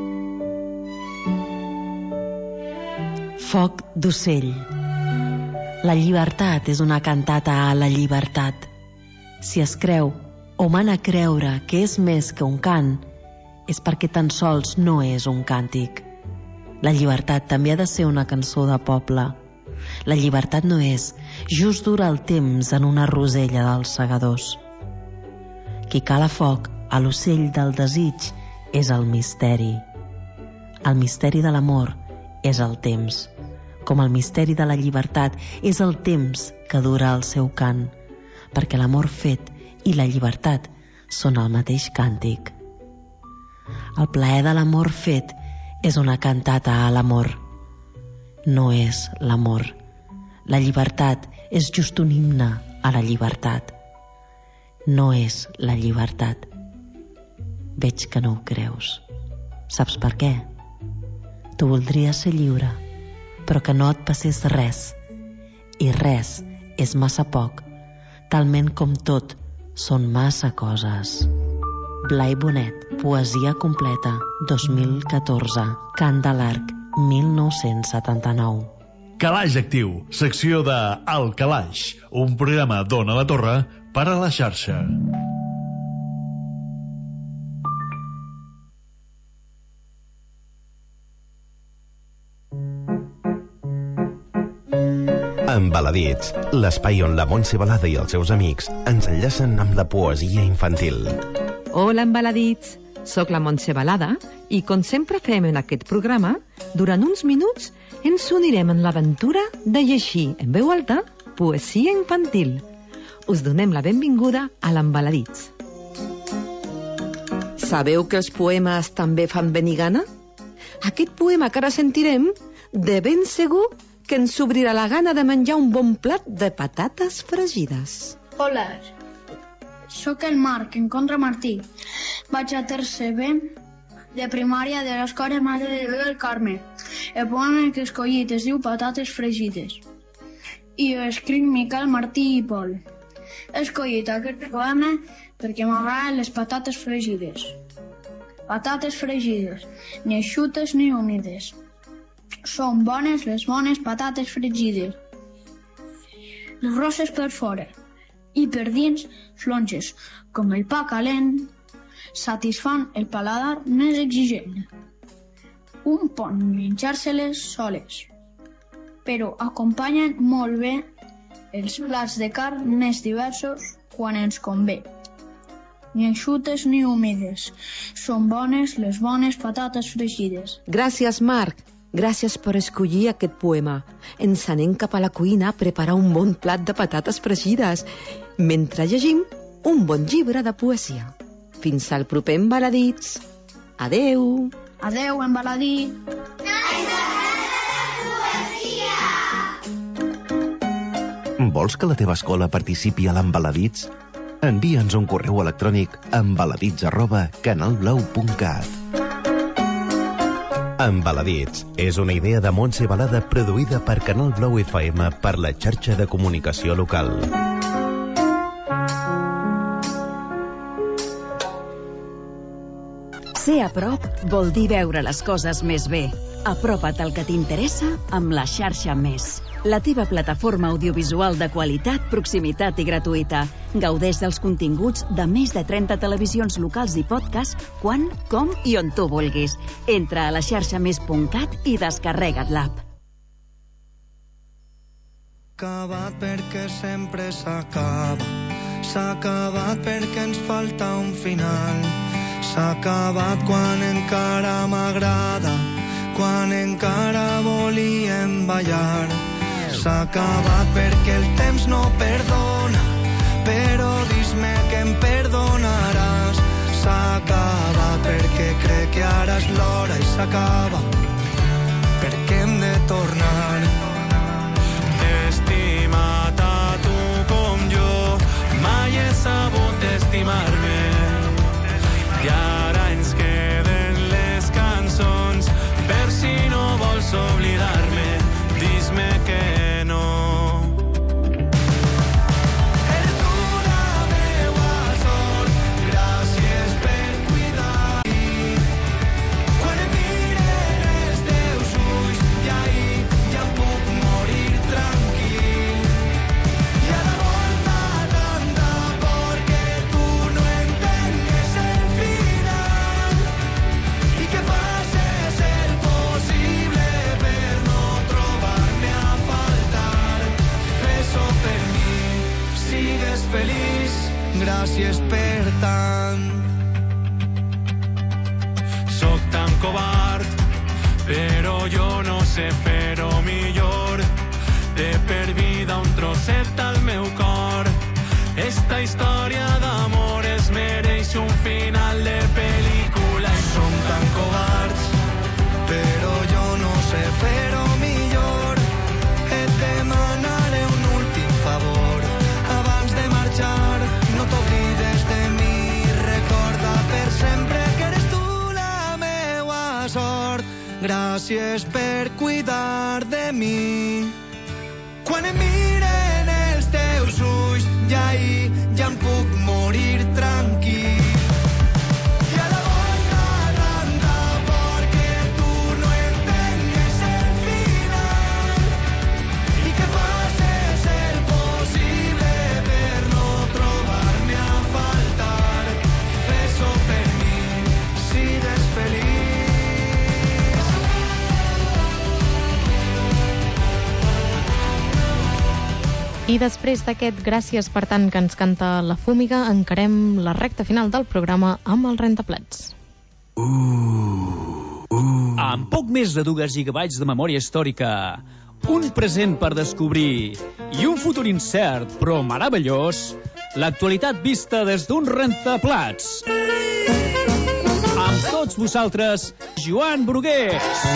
Foc d'ocell. La llibertat és una cantata a la llibertat. Si es creu o mana creure que és més que un cant, és perquè tan sols no és un càntic. La llibertat també ha de ser una cançó de poble. La llibertat no és just durar el temps en una rosella dels segadors. Qui cala foc a l'ocell del desig és el misteri. El misteri de l'amor és el temps, com el misteri de la llibertat és el temps que dura el seu cant, perquè l'amor fet i la llibertat són el mateix càntic. El plaer de l'amor fet és una cantata a l'amor. No és l'amor. La llibertat és just un himne a la llibertat. No és la llibertat. Veig que no ho creus. Saps per què? Tu voldries ser lliure, però que no et passés res. I res és massa poc, talment com tot són massa coses. Blai Bonet, poesia completa, dos mil catorze, Cant de l'Arc, mil nou-cents setanta-nou. Calaix Actiu, secció de El Calaix, un programa d'Ona la Torre per a la xarxa. Embaladits, l'espai on la Montse Balada i els seus amics ens enllacen amb la poesia infantil. Hola, Embaladits! Soc la Montse Balada i, com sempre fem en aquest programa, durant uns minuts ens unirem en l'aventura de llegir en veu alta poesia infantil. Us donem la benvinguda a l'Embaladits. Sabeu que els poemes també fan venir gana? Aquest poema que ara sentirem, de ben segur que ens obrirà la gana de menjar un bon plat de patates fregides. Hola, sóc el Marc, en contra Martí. Vaig a tercer B de primària de l'Escola Mare de Déu del Carme. El poema que he escollit es diu Patates fregides. I ho escric Miquel, Martí i Pol. He escollit aquest poema perquè m'agraden les patates fregides. Patates fregides, ni eixutes ni humides. Són bones les bones patates fregides. Rosses per fora i per dins flonges, com el pa calent, satisfan el paladar més exigent. Un pot menjar-se-les soles, però acompanyen molt bé els plats de carn més diversos quan ens convé. ni eixutes ni humides. Són bones les bones patates fregides. Gràcies, Marc. Gràcies per escollir aquest poema. Ens anem cap a la cuina a preparar un bon plat de patates fregides mentre llegim un bon llibre de poesia. Fins al proper Embaladits. Adeu. Adeu, Embaladit. Vols que la teva escola participi a l'Embaladits? Envia'ns un correu electrònic a embaladits arroba canalblau punt cat. Embaladits és una idea de Montse Balada produïda per Canal Blau F M per la xarxa de comunicació local. Ser a prop vol dir veure les coses més bé. Apropa't al que t'interessa amb la xarxa Més. La teva plataforma audiovisual de qualitat, proximitat i gratuïta. Gaudeix dels continguts de més de trenta televisions locals i podcast quan, com i on tu vulguis. Entra a la xarxa més punt cat i descarrega't l'app. Acabat perquè sempre s'acaba. S'ha acabat perquè ens falta un final. S'ha acabat quan encara m'agrada, quan encara volíem ballar. S'ha acabat perquè el temps no perdona, però dis-me que em perdonaràs. S'ha acabat perquè crec que ara és l'hora i s'acaba perquè hem de tornar. T'he estimat a tu com jo mai he sabut estimar-me, i ara ens queden les cançons per si no vols oblidar-me. Dis-me que no. Eres tu la meua sort, gràcies per cuidar-me. Quan em miren els teus ulls, ja ahir ja em puc morir tranquil. I a la volta tanta por que tu no entengues el final i que faces el possible per no trobar-me a faltar. Fes-ho per mi, sigues feliç, gràcies per tant. Soc tan covard, però jo no sé fer-ho millor. De per vida un trosset al meu cor. Esta història d'amor es mereix un final de pel·lícula. I som tan covards, però jo no sé fer-ho millor. Et demanaré un últim favor. Abans de marxar, no t'oblides de mi. Recorda per sempre que eres tu la meua sort. Gràcies per cuidar de mi. Quan em miren els teus ulls, ja ahir ja em puc morir tranquil. I a la volta tanta por que tu no entengues el final i que faces el possible per no trobar-me a faltar. Fes-ho per mi, sigues feliç. I després d'aquest gràcies per tant que ens canta la Fúmiga, encarem la recta final del programa amb el rentaplats. Uh, uh. Amb poc més de dos gigabytes de memòria històrica, un present per descobrir i un futur incert però meravellós, l'actualitat vista des d'un rentaplats. Amb tots vosaltres, Joan Brugués.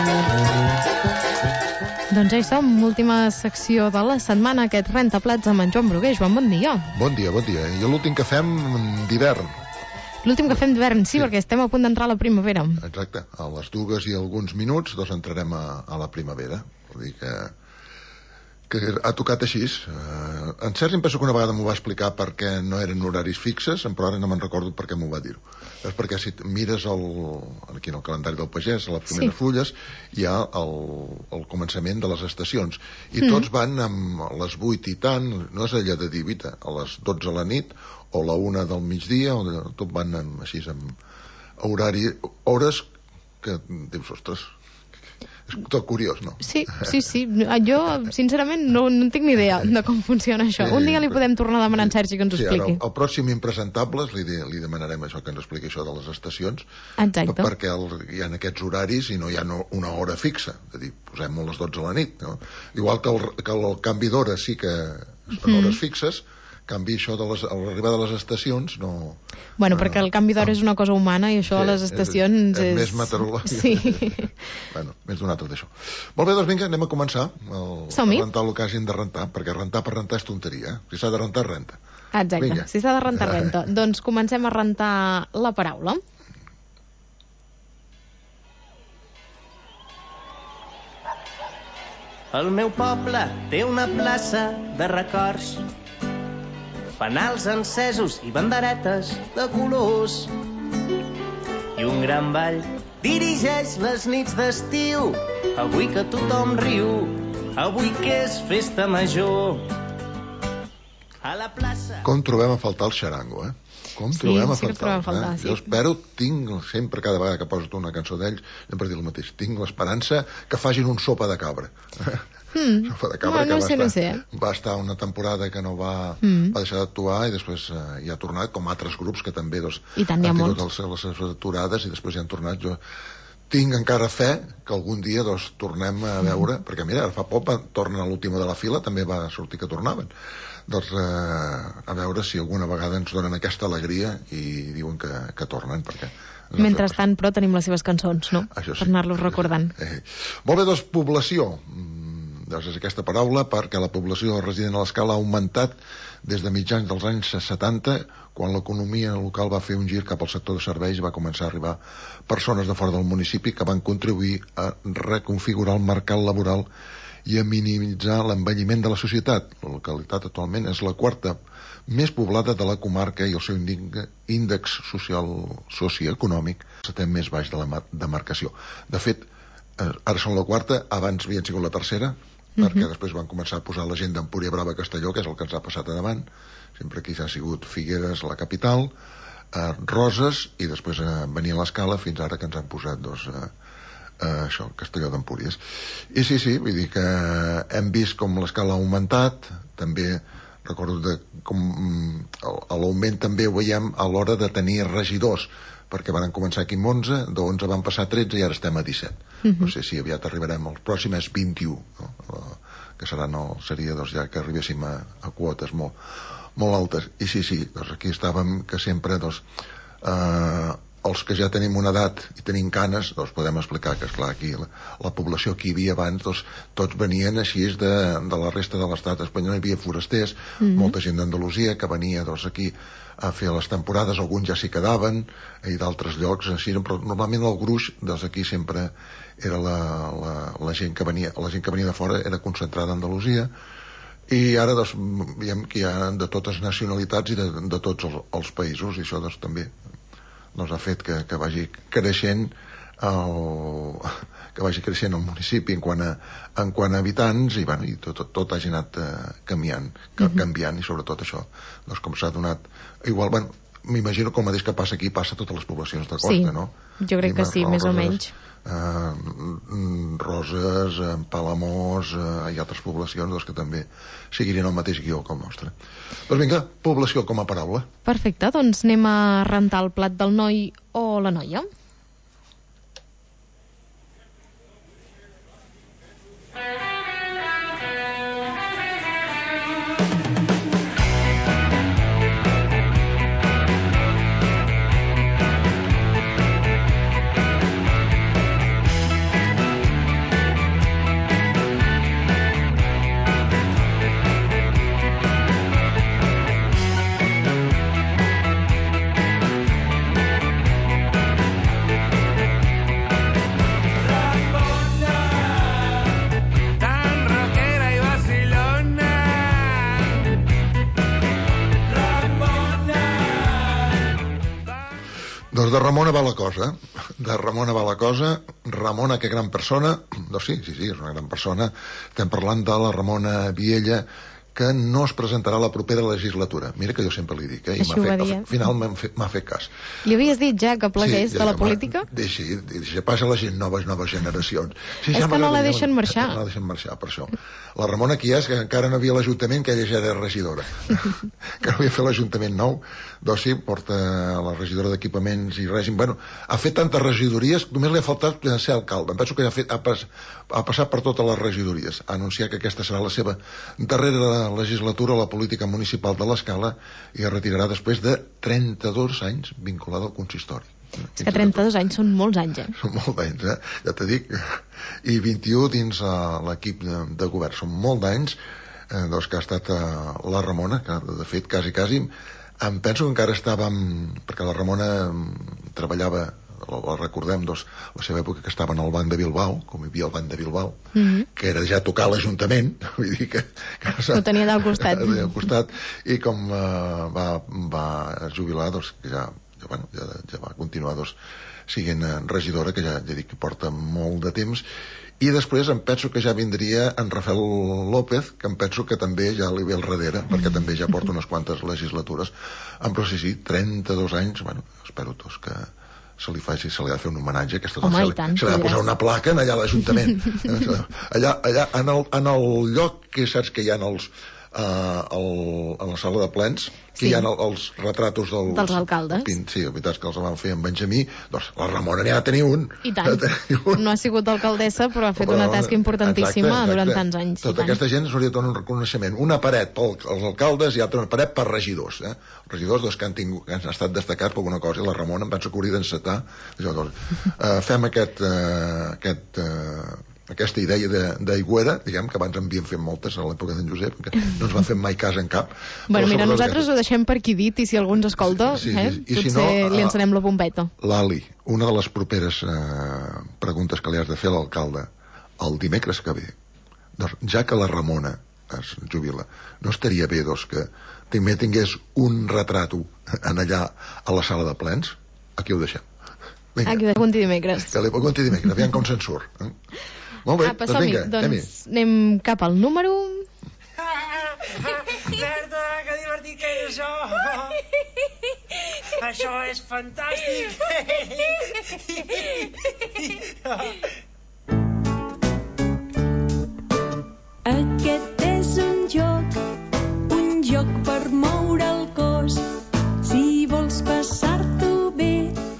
Doncs ja hi som, última secció de la setmana, aquest rentaplats amb en Joan Brugués. Joan, bon dia. Bon dia, bon dia. I l'últim que fem d'hivern. L'últim que fem d'hivern, sí, sí, perquè estem a punt d'entrar a la primavera. Exacte. A les dues i alguns minuts doncs entrarem a, a la primavera. Vull dir que, que ha tocat així. Uh, en Sergi em penso que una vegada m'ho va explicar perquè no eren horaris fixes, però ara no me'n recordo per què m'ho va dir-ho. És perquè si mires el, aquí en el calendari del pagès, a les primeres sí. fulles, hi ha el, el començament de les estacions. I mm. tots van amb les vuit i tant, no és allà de divuit, a les dotze a la nit, o la una del migdia, o tot van amb, així amb horari, hores que dius, ostres, tot curiós, no? Sí, sí, sí. Jo, sincerament, no, no en tinc ni idea de com funciona això. Sí, Un dia li però- podem tornar a demanar en Sergi que ens ho Sí, ara, expliqui. el, el pròxim Impresentables li, de, li demanarem això, que ens expliqui això de les estacions, Exacte. per- perquè el, hi ha aquests horaris i no hi ha no, una hora fixa, és a dir, posem-ho a les dotze de la nit, no? Igual que el, que el canvi d'hora sí que són Mm. hores fixes, en canvi això de les, a l'arribada de les estacions no... Bueno, perquè el canvi d'hora és una cosa humana i això Sí, a les és- estacions és és... més meteorològic. Sí. Bueno, més d'un altre d'això. Molt bé, doncs vinga, anem a començar el, Som-hi. a rentar el que hagin de rentar, perquè rentar per rentar és tonteria, eh? Si s'ha de rentar, renta. Exacte, Vinga. si s'ha de rentar, renta. Doncs comencem a rentar la paraula. El meu poble té una plaça de records, fanals encesos i banderetes de colors. I un gran ball dirigeix les nits d'estiu, avui que tothom riu, avui que és festa major. A la plaça... Com trobem a faltar el xarango, eh? Com Sí, trobem a sí que faltar, trobem a faltar, eh? sí. Jo espero, tinc sempre, cada vegada que poso tu una cançó d'ells, sempre dir el mateix, tinc l'esperança que facin un sopa de cabra. Mm. Sopa de No, cabra no que va, sé, no estar, sé. eh? va estar una temporada que no va, Mm. va deixar d'actuar i després eh, hi ha tornat, com altres grups que també doncs, I tant, n'hi ha han tingut molts. els, les seves aturades i després hi han tornat. Jo tinc encara fe que algun dia doncs, tornem a veure, Mm. perquè mira, fa poc van- tornen a l'última de la fila, també va sortir que tornaven. Doncs eh, a veure si alguna vegada ens donen aquesta alegria i diuen que, que tornen, perquè... Mentrestant, però, tenim les seves cançons, no? Això sí. Per anar-los recordant. Eh, molt bé, doncs, població. Mm, doncs és aquesta paraula perquè la població resident a l'escala ha augmentat des de mitjans dels anys setanta, quan l'economia local va fer un gir cap al sector de serveis i va començar a arribar persones de fora del municipi que van contribuir a reconfigurar el mercat laboral i a minimitzar l'envelliment de la societat. La localitat actualment és la quarta més poblada de la comarca i el seu índic- índex social socioeconòmic és el setè més baix de la mar- demarcació. De fet, eh, ara són la quarta, abans havien sigut la tercera, perquè Mhm. després van començar a posar la gent d'Empúria Brava a Castelló, que és el que ens ha passat a davant. Sempre aquí ha sigut Figueres, la capital, eh, Roses, i després eh, venia l'Escala, fins ara que ens han posat dos... Eh, eh, això, Castelló d'Empúries. I sí, sí, vull dir que hem vist com l'escala ha augmentat, també recordo de com mm, el- l'augment també ho veiem a l'hora de tenir regidors, perquè van començar aquí amb onze, d'onze van passar a tretze i ara estem a disset. Mhm. No sé si aviat arribarem, el pròxim és vint-i-u, no? Eh, que serà, no, seria doncs, ja que arribéssim a, a quotes molt, molt altes. I sí, sí, doncs aquí estàvem que sempre doncs, eh, els que ja tenim una edat i tenim canes, doncs podem explicar que, esclar, aquí la, la població que hi havia abans, doncs, tots venien així de, de la resta de l'estat espanyol. Hi havia forasters, Mhm. molta gent d'Andalusia que venia doncs, aquí a fer les temporades, alguns ja s'hi quedaven, i d'altres llocs així, però normalment el gruix doncs, aquí sempre era la, la, la gent que venia, la gent que venia de fora era concentrada a Andalusia, i ara doncs, veiem que hi ha de totes nacionalitats i de, de tots els, els països, i això doncs, també doncs, ha fet que, que vagi creixent el, que vagi creixent el municipi en quant a, en quant a habitants, i, bueno, i tot, tot, tot hagi anat eh, canviant, ca, Mhm. canviant, i sobretot això, doncs com s'ha donat igual, bueno, m'imagino que el mateix que passa aquí passa a totes les poblacions de costa, Sí, no? jo crec que sí, més o menys. eh, mm, Roses, eh, Palamós, eh, hi ha altres poblacions doncs, que també seguirien el mateix guió que el nostre. Doncs vinga, població com a paraula. Perfecte, doncs anem a rentar el plat del noi o la noia. Tan rockera y vacilona. Doncs de Ramona va la cosa, de Ramona va la cosa. Ramona, que gran persona. Doncs sí, sí, sí, és una gran persona. Estem parlant de la Ramona Viella, que no es presentarà a la propera legislatura. Mira que jo sempre li dic, eh? I Això m'ha ho va fet, dir. al final m'ha fet, m'ha fet cas. Li havies dit ja que plegués Sí, de la ja, política? Deixi, deixi pas a la gent, noves, noves generacions. Sí, És ja que no la m'agradaria- deixen marxar. No la deixen marxar, per això. La Ramona aquí és, que encara no havia l'Ajuntament, que ella ja era regidora. Que no havia fet l'Ajuntament nou. Doncs sí, porta la regidora d'Equipaments i Règim. Bueno, ha fet tantes regidories, només li ha faltat ser alcalde. Em penso que ja ha, fet, ha, pas, ha passat per totes les regidories. Ha anunciat que aquesta serà la seva darrera legislatura a la política municipal de l'Escala i es retirarà després de trenta-dos anys vinculada al consistori. És que trenta-dos anys són molts anys, eh? Són molts anys, eh? Ja t'he dit. I vint-i-u dins uh, l'equip de, de govern. Són molts d'anys eh, doncs, que ha estat uh, la Ramona, que de fet, quasi, quasi, em penso que encara estàvem, perquè la Ramona um, treballava, la recordem, doncs, la seva època que estava en el Banc de Bilbao, com hi havia el Banc de Bilbao, Mm-hmm. que era ja tocar l'Ajuntament, vull dir que... que Ho tenia al costat. Ho tenia al costat, i com uh, va, va jubilar, doncs, que ja, ja, bueno, ja, ja va continuar, doncs, siguent uh, regidora, que ja, ja dic que porta molt de temps, i després em penso que ja vindria en Rafael López, que em penso que també ja li ve al darrere, perquè també ja porta unes quantes legislatures. Em però sí, sí, trenta-dos anys, bueno, espero tots que se li faci, se li ha de fer un homenatge, aquesta Home, se, i li, tant, se li ha de posar podràs. una placa en allà a l'Ajuntament. allà, allà en, el, en el lloc que saps que hi ha en els Uh, el, a la sala de plens, que Sí. hi ha el, els retratos dels, Dels alcaldes. Pin, sí, la veritat és que els van fer en Benjamí, doncs la Ramona n'hi ha de tenir un. I tant. No ha sigut alcaldessa, però ha fet Però, una tasca importantíssima exacte, exacte. durant tants anys. i Tota tant. aquesta gent s'hauria de donar un reconeixement. Una paret pels alcaldes i altra una paret per regidors. Eh? Els regidors doncs, que, han tingut, que han estat destacats per alguna cosa, i la Ramona em penso que hauria d'encetar. Uh, fem aquest, uh, aquest uh, aquesta idea d'Aigüera, diguem, que abans en havíem fet moltes a l'època d'en Josep, que no ens van fer mai cas en cap. Bueno, Però mira, sobretot nosaltres ho deixem per aquí dit, i si algú ens escolta, Sí, sí, eh, sí. I si potser no, li a- encenem la bombeta. L'Ali, una de les properes eh, preguntes que li has de fer a l'alcalde el dimecres que ve, doncs, ja que la Ramona es jubila, no estaria bé doncs, que també tingués un retrato en allà a la sala de plens? Aquí ho deixem. Vinga, Aquí de conti dimecres. que li pregunti dimecres, aviam com se'n surt. Eh? Molt bé, Apa, doncs som-hi. vinga, anem-hi. Doncs anem cap al número... Berta, que divertit que és això! Això és fantàstic! Aquest és un joc, un joc per moure el cos. Si vols passar-t'ho bé...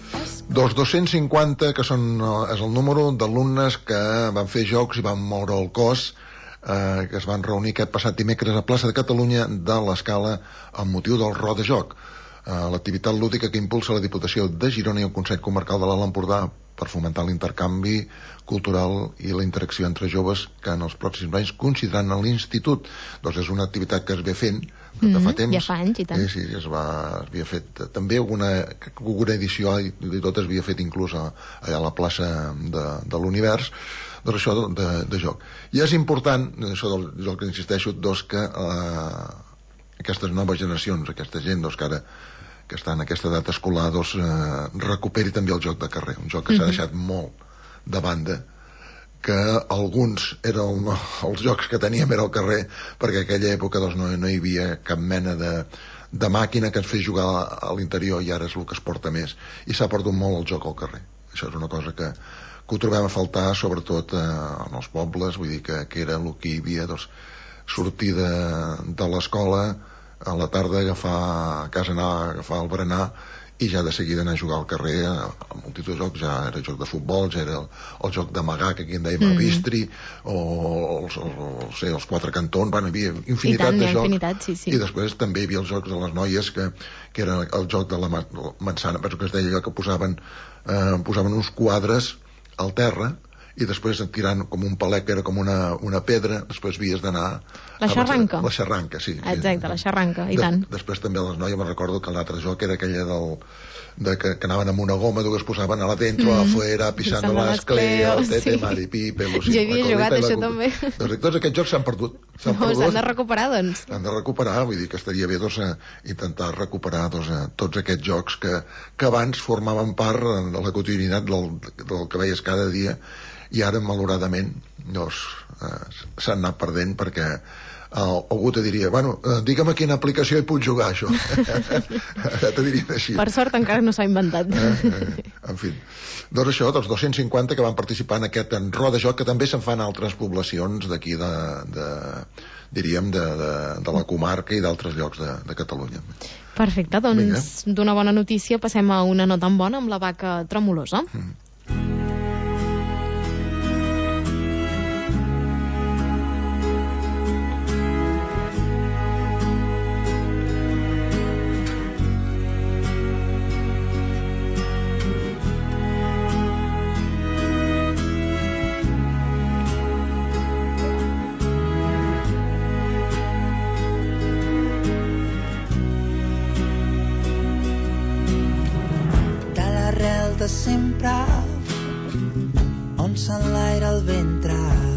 Dos dos-cents cinquanta, que són, eh, és el número d'alumnes que van fer jocs i van moure el cos, eh, que es van reunir aquest passat dimecres a plaça de Catalunya de l'Escala amb motiu del Ro de Joc. Eh, l'activitat lúdica que impulsa la Diputació de Girona i el Consell Comarcal de l'Alt Empordà per fomentar l'intercanvi cultural i la interacció entre joves que en els pròxims anys consideraran l'institut. Doncs és una activitat que es ve fent de Mm, fa temps. ja fa anys, i tant. Sí, sí, es, va, es havia fet també alguna, alguna edició i, i tot es havia fet inclús a, allà a la plaça de, de l'Univers, doncs això de, de, de joc. I és important, això del joc que insisteixo, doncs que eh, aquestes noves generacions, aquesta gent doncs, que ara que està en aquesta edat escolar, doncs, eh, recuperi també el joc de carrer, un joc que s'ha Mhm. deixat molt de banda, que alguns eren el, els jocs que teníem era al carrer, perquè en aquella època doncs, no, no hi havia cap mena de, de màquina que ens fes jugar a l'interior, i ara és el que es porta més, i s'ha perdut molt el joc al carrer. Això és una cosa que, que ho trobem a faltar, sobretot eh, en els pobles, vull dir que, que era el que hi havia, doncs, sortir de, de l'escola a la tarda, agafar a casa, anar a agafar el berenar i ja de seguida anar a jugar al carrer a, a multitud de jocs. Ja era joc de futbol, ja era el, el joc d'amagar, que aquí en dèiem Mhm. el bistri, o els, els, els, sé, els quatre cantons. Bueno, hi havia infinitat I tant, de hi ha jocs. infinitat, sí, sí. I després també hi havia els jocs de les noies, que, que era el joc de la ma- manzana, penso que es deia allò, que posaven, eh, posaven uns quadres al terra i després tirant com un palet que era com una, una pedra, després havies d'anar... La xarranca. La xarranca, sí. Exacte, la xarranca, i De- tant. Després també a les noies me'n recordo que l'altre joc era aquella del de que, que anaven amb una goma, dues posaven a la dentro, Mm. afuera, pisando Pisando las las Cleo, Cleo, Tete, sí. Maripipe, Jo hi havia jugat, això també. Doncs tots aquests jocs s'han perdut. S'han No, perdut. s'han de recuperar, doncs. S'han de recuperar, vull dir que estaria bé doncs, eh, intentar recuperar doncs, eh, tots aquests jocs que, que abans formaven part eh, de la quotidianitat del, del que veies cada dia, i ara malauradament doncs, eh, s'han anat perdent perquè Uh, algú te diria, bueno, uh, digue'm a quina aplicació hi puc jugar, això. Te dirien així. Per sort encara no s'ha inventat. Eh, eh, en fi. Doncs això, dels dos-cents cinquanta que van participar en aquest en roda de joc, que també se'n fan altres poblacions d'aquí, de, de, diríem, de, de, de la comarca i d'altres llocs de, de Catalunya. Perfecte, doncs d'una bona notícia passem a una no tan bona amb la vaca tremolosa. Mm. de sempre on s'enlaira el ventre,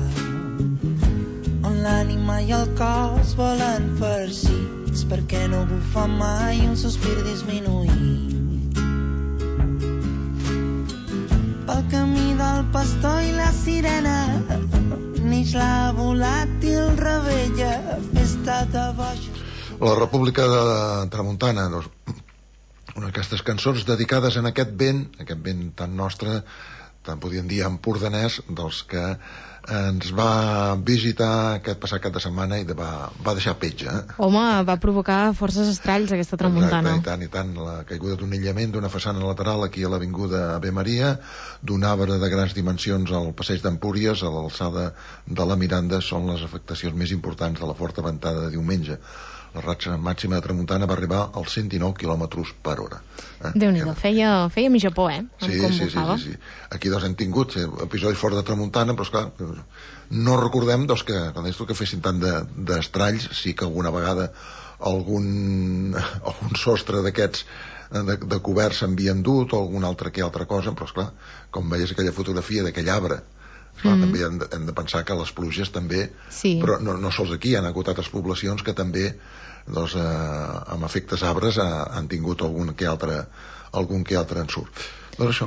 on l'ànima i el cos volen farcits perquè no bufa mai un sospir disminuït. Pel camí del pastor i la sirena neix la volàtil rebella, festa de bojos. La República de Tramuntana, doncs, una d'aquestes cançons dedicades en aquest vent, aquest vent tan nostre, tan podríem dir empordanès, dels que ens va visitar aquest passat cap de setmana i va, va deixar petja. Eh? Home, va provocar forces estralls aquesta tramuntana. Exacte, i tant, i tant. La caiguda d'un aïllament d'una façana lateral aquí a l'avinguda Ave Maria, d'un arbre de grans dimensions al passeig d'Empúries, a l'alçada de la Miranda, són les afectacions més importants de la forta ventada de diumenge. La ratxa màxima de tramuntana va arribar als cent dinou quilòmetres per hora. Eh? Déu-n'hi-do, feia, feia mi Japó, eh? Sí, sí, sí, sí, sí. Aquí doncs hem tingut episodis fora de tramuntana, però esclar, no recordem doncs, que, quan deies tu, que fessin tant d'estralls, de, sí que alguna vegada algun, algun sostre d'aquests de, de cobert s'havia endut, o algun altre que altra cosa, però esclar, com veies aquella fotografia d'aquell arbre, esclar, mm-hmm. també hem de, hem de pensar que les pluges també, sí. Però no, no sols aquí, hi ha hagut altres poblacions que també doncs, eh, amb efectes arbres eh, han tingut algun que altre algun que altre ensurt. Doncs això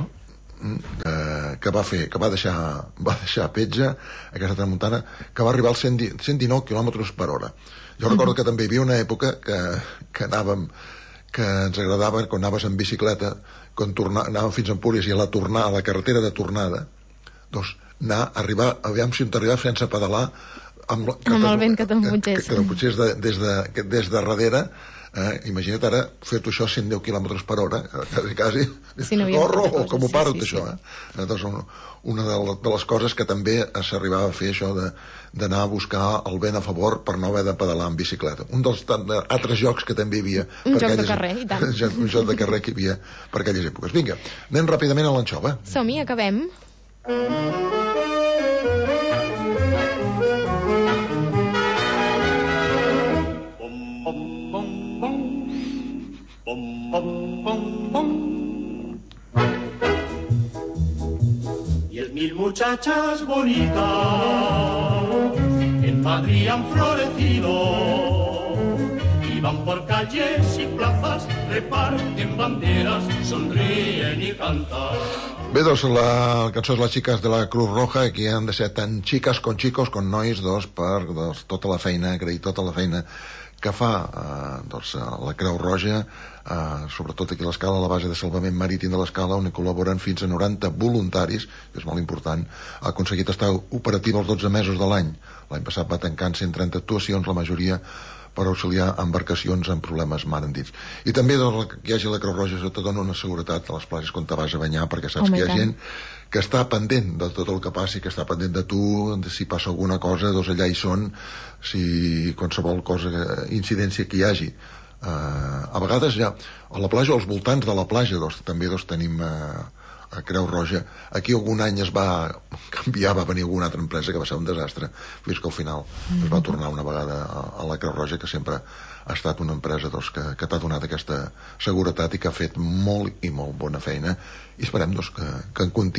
eh, que va fer, que va deixar va deixar petja aquesta tramuntana, que va arribar als cent dinou quilòmetres per hora. Jo recordo mm-hmm. que també hi havia una època que, que anàvem que ens agradava quan anaves en bicicleta, quan torna, anàvem fins a Empúries i a la tornada, a la carretera de tornada, doncs anar, arribar, aviam si on t'arribar sense pedalar amb, que, amb el vent que t'embutxés que, que t'embutxés de, des, de, des de darrere, eh? Imagina't ara fer-ho això a cent deu quilòmetres per hora, quasi, quasi sí, no corro, o com ho paro sí, sí, això, sí. eh? Doncs una de, de les coses que també s'arribava a fer, això d'anar a buscar el vent a favor per no haver de pedalar en bicicleta. Un dels altres jocs que també hi havia un joc aquelles, de carrer, i tant un joc de carrer que hi havia per aquelles èpoques. Vinga, anem ràpidament a l'anxova. Som-hi, acabem. Diez mil muchachas bonitas en Madrid han florecido y van por calles y plazas, reparten banderas, sonríen y cantan. Bé, doncs la cançó és Les Chicas de la Cruz Roja, aquí han de ser tant xiques com xicos com nois, doncs, per doncs, tota la feina, agrair tota la feina que fa eh, doncs, la Creu Roja, eh, sobretot aquí a l'Escala, a la base de salvament marítim de l'Escala, on hi col·laboren fins a noranta voluntaris, que és molt important. Ha aconseguit estar operativa els dotze mesos de l'any. L'any passat va tancar cent trenta actuacions, la majoria per auxiliar embarcacions amb problemes mar endins. I també doncs, que hi hagi la Creu Roja te dona una seguretat a les platges quan te vas a banyar, perquè saps oh, que hi ha gent que està pendent de tot el que passi, que està pendent de tu, de si passa alguna cosa, doncs allà hi són, si qualsevol cosa, incidència que hi hagi. Uh, a vegades ja a la platja o als voltants de la platja doncs, també doncs, tenim uh, a Creu Roja. Aquí algun any es va canviar, va venir alguna altra empresa que va ser un desastre, fins que al final mm-hmm. es va tornar una vegada a, a la Creu Roja, que sempre ha estat una empresa doncs, que, que t'ha donat aquesta seguretat i que ha fet molt i molt bona feina, i esperem doncs, que, que en continuï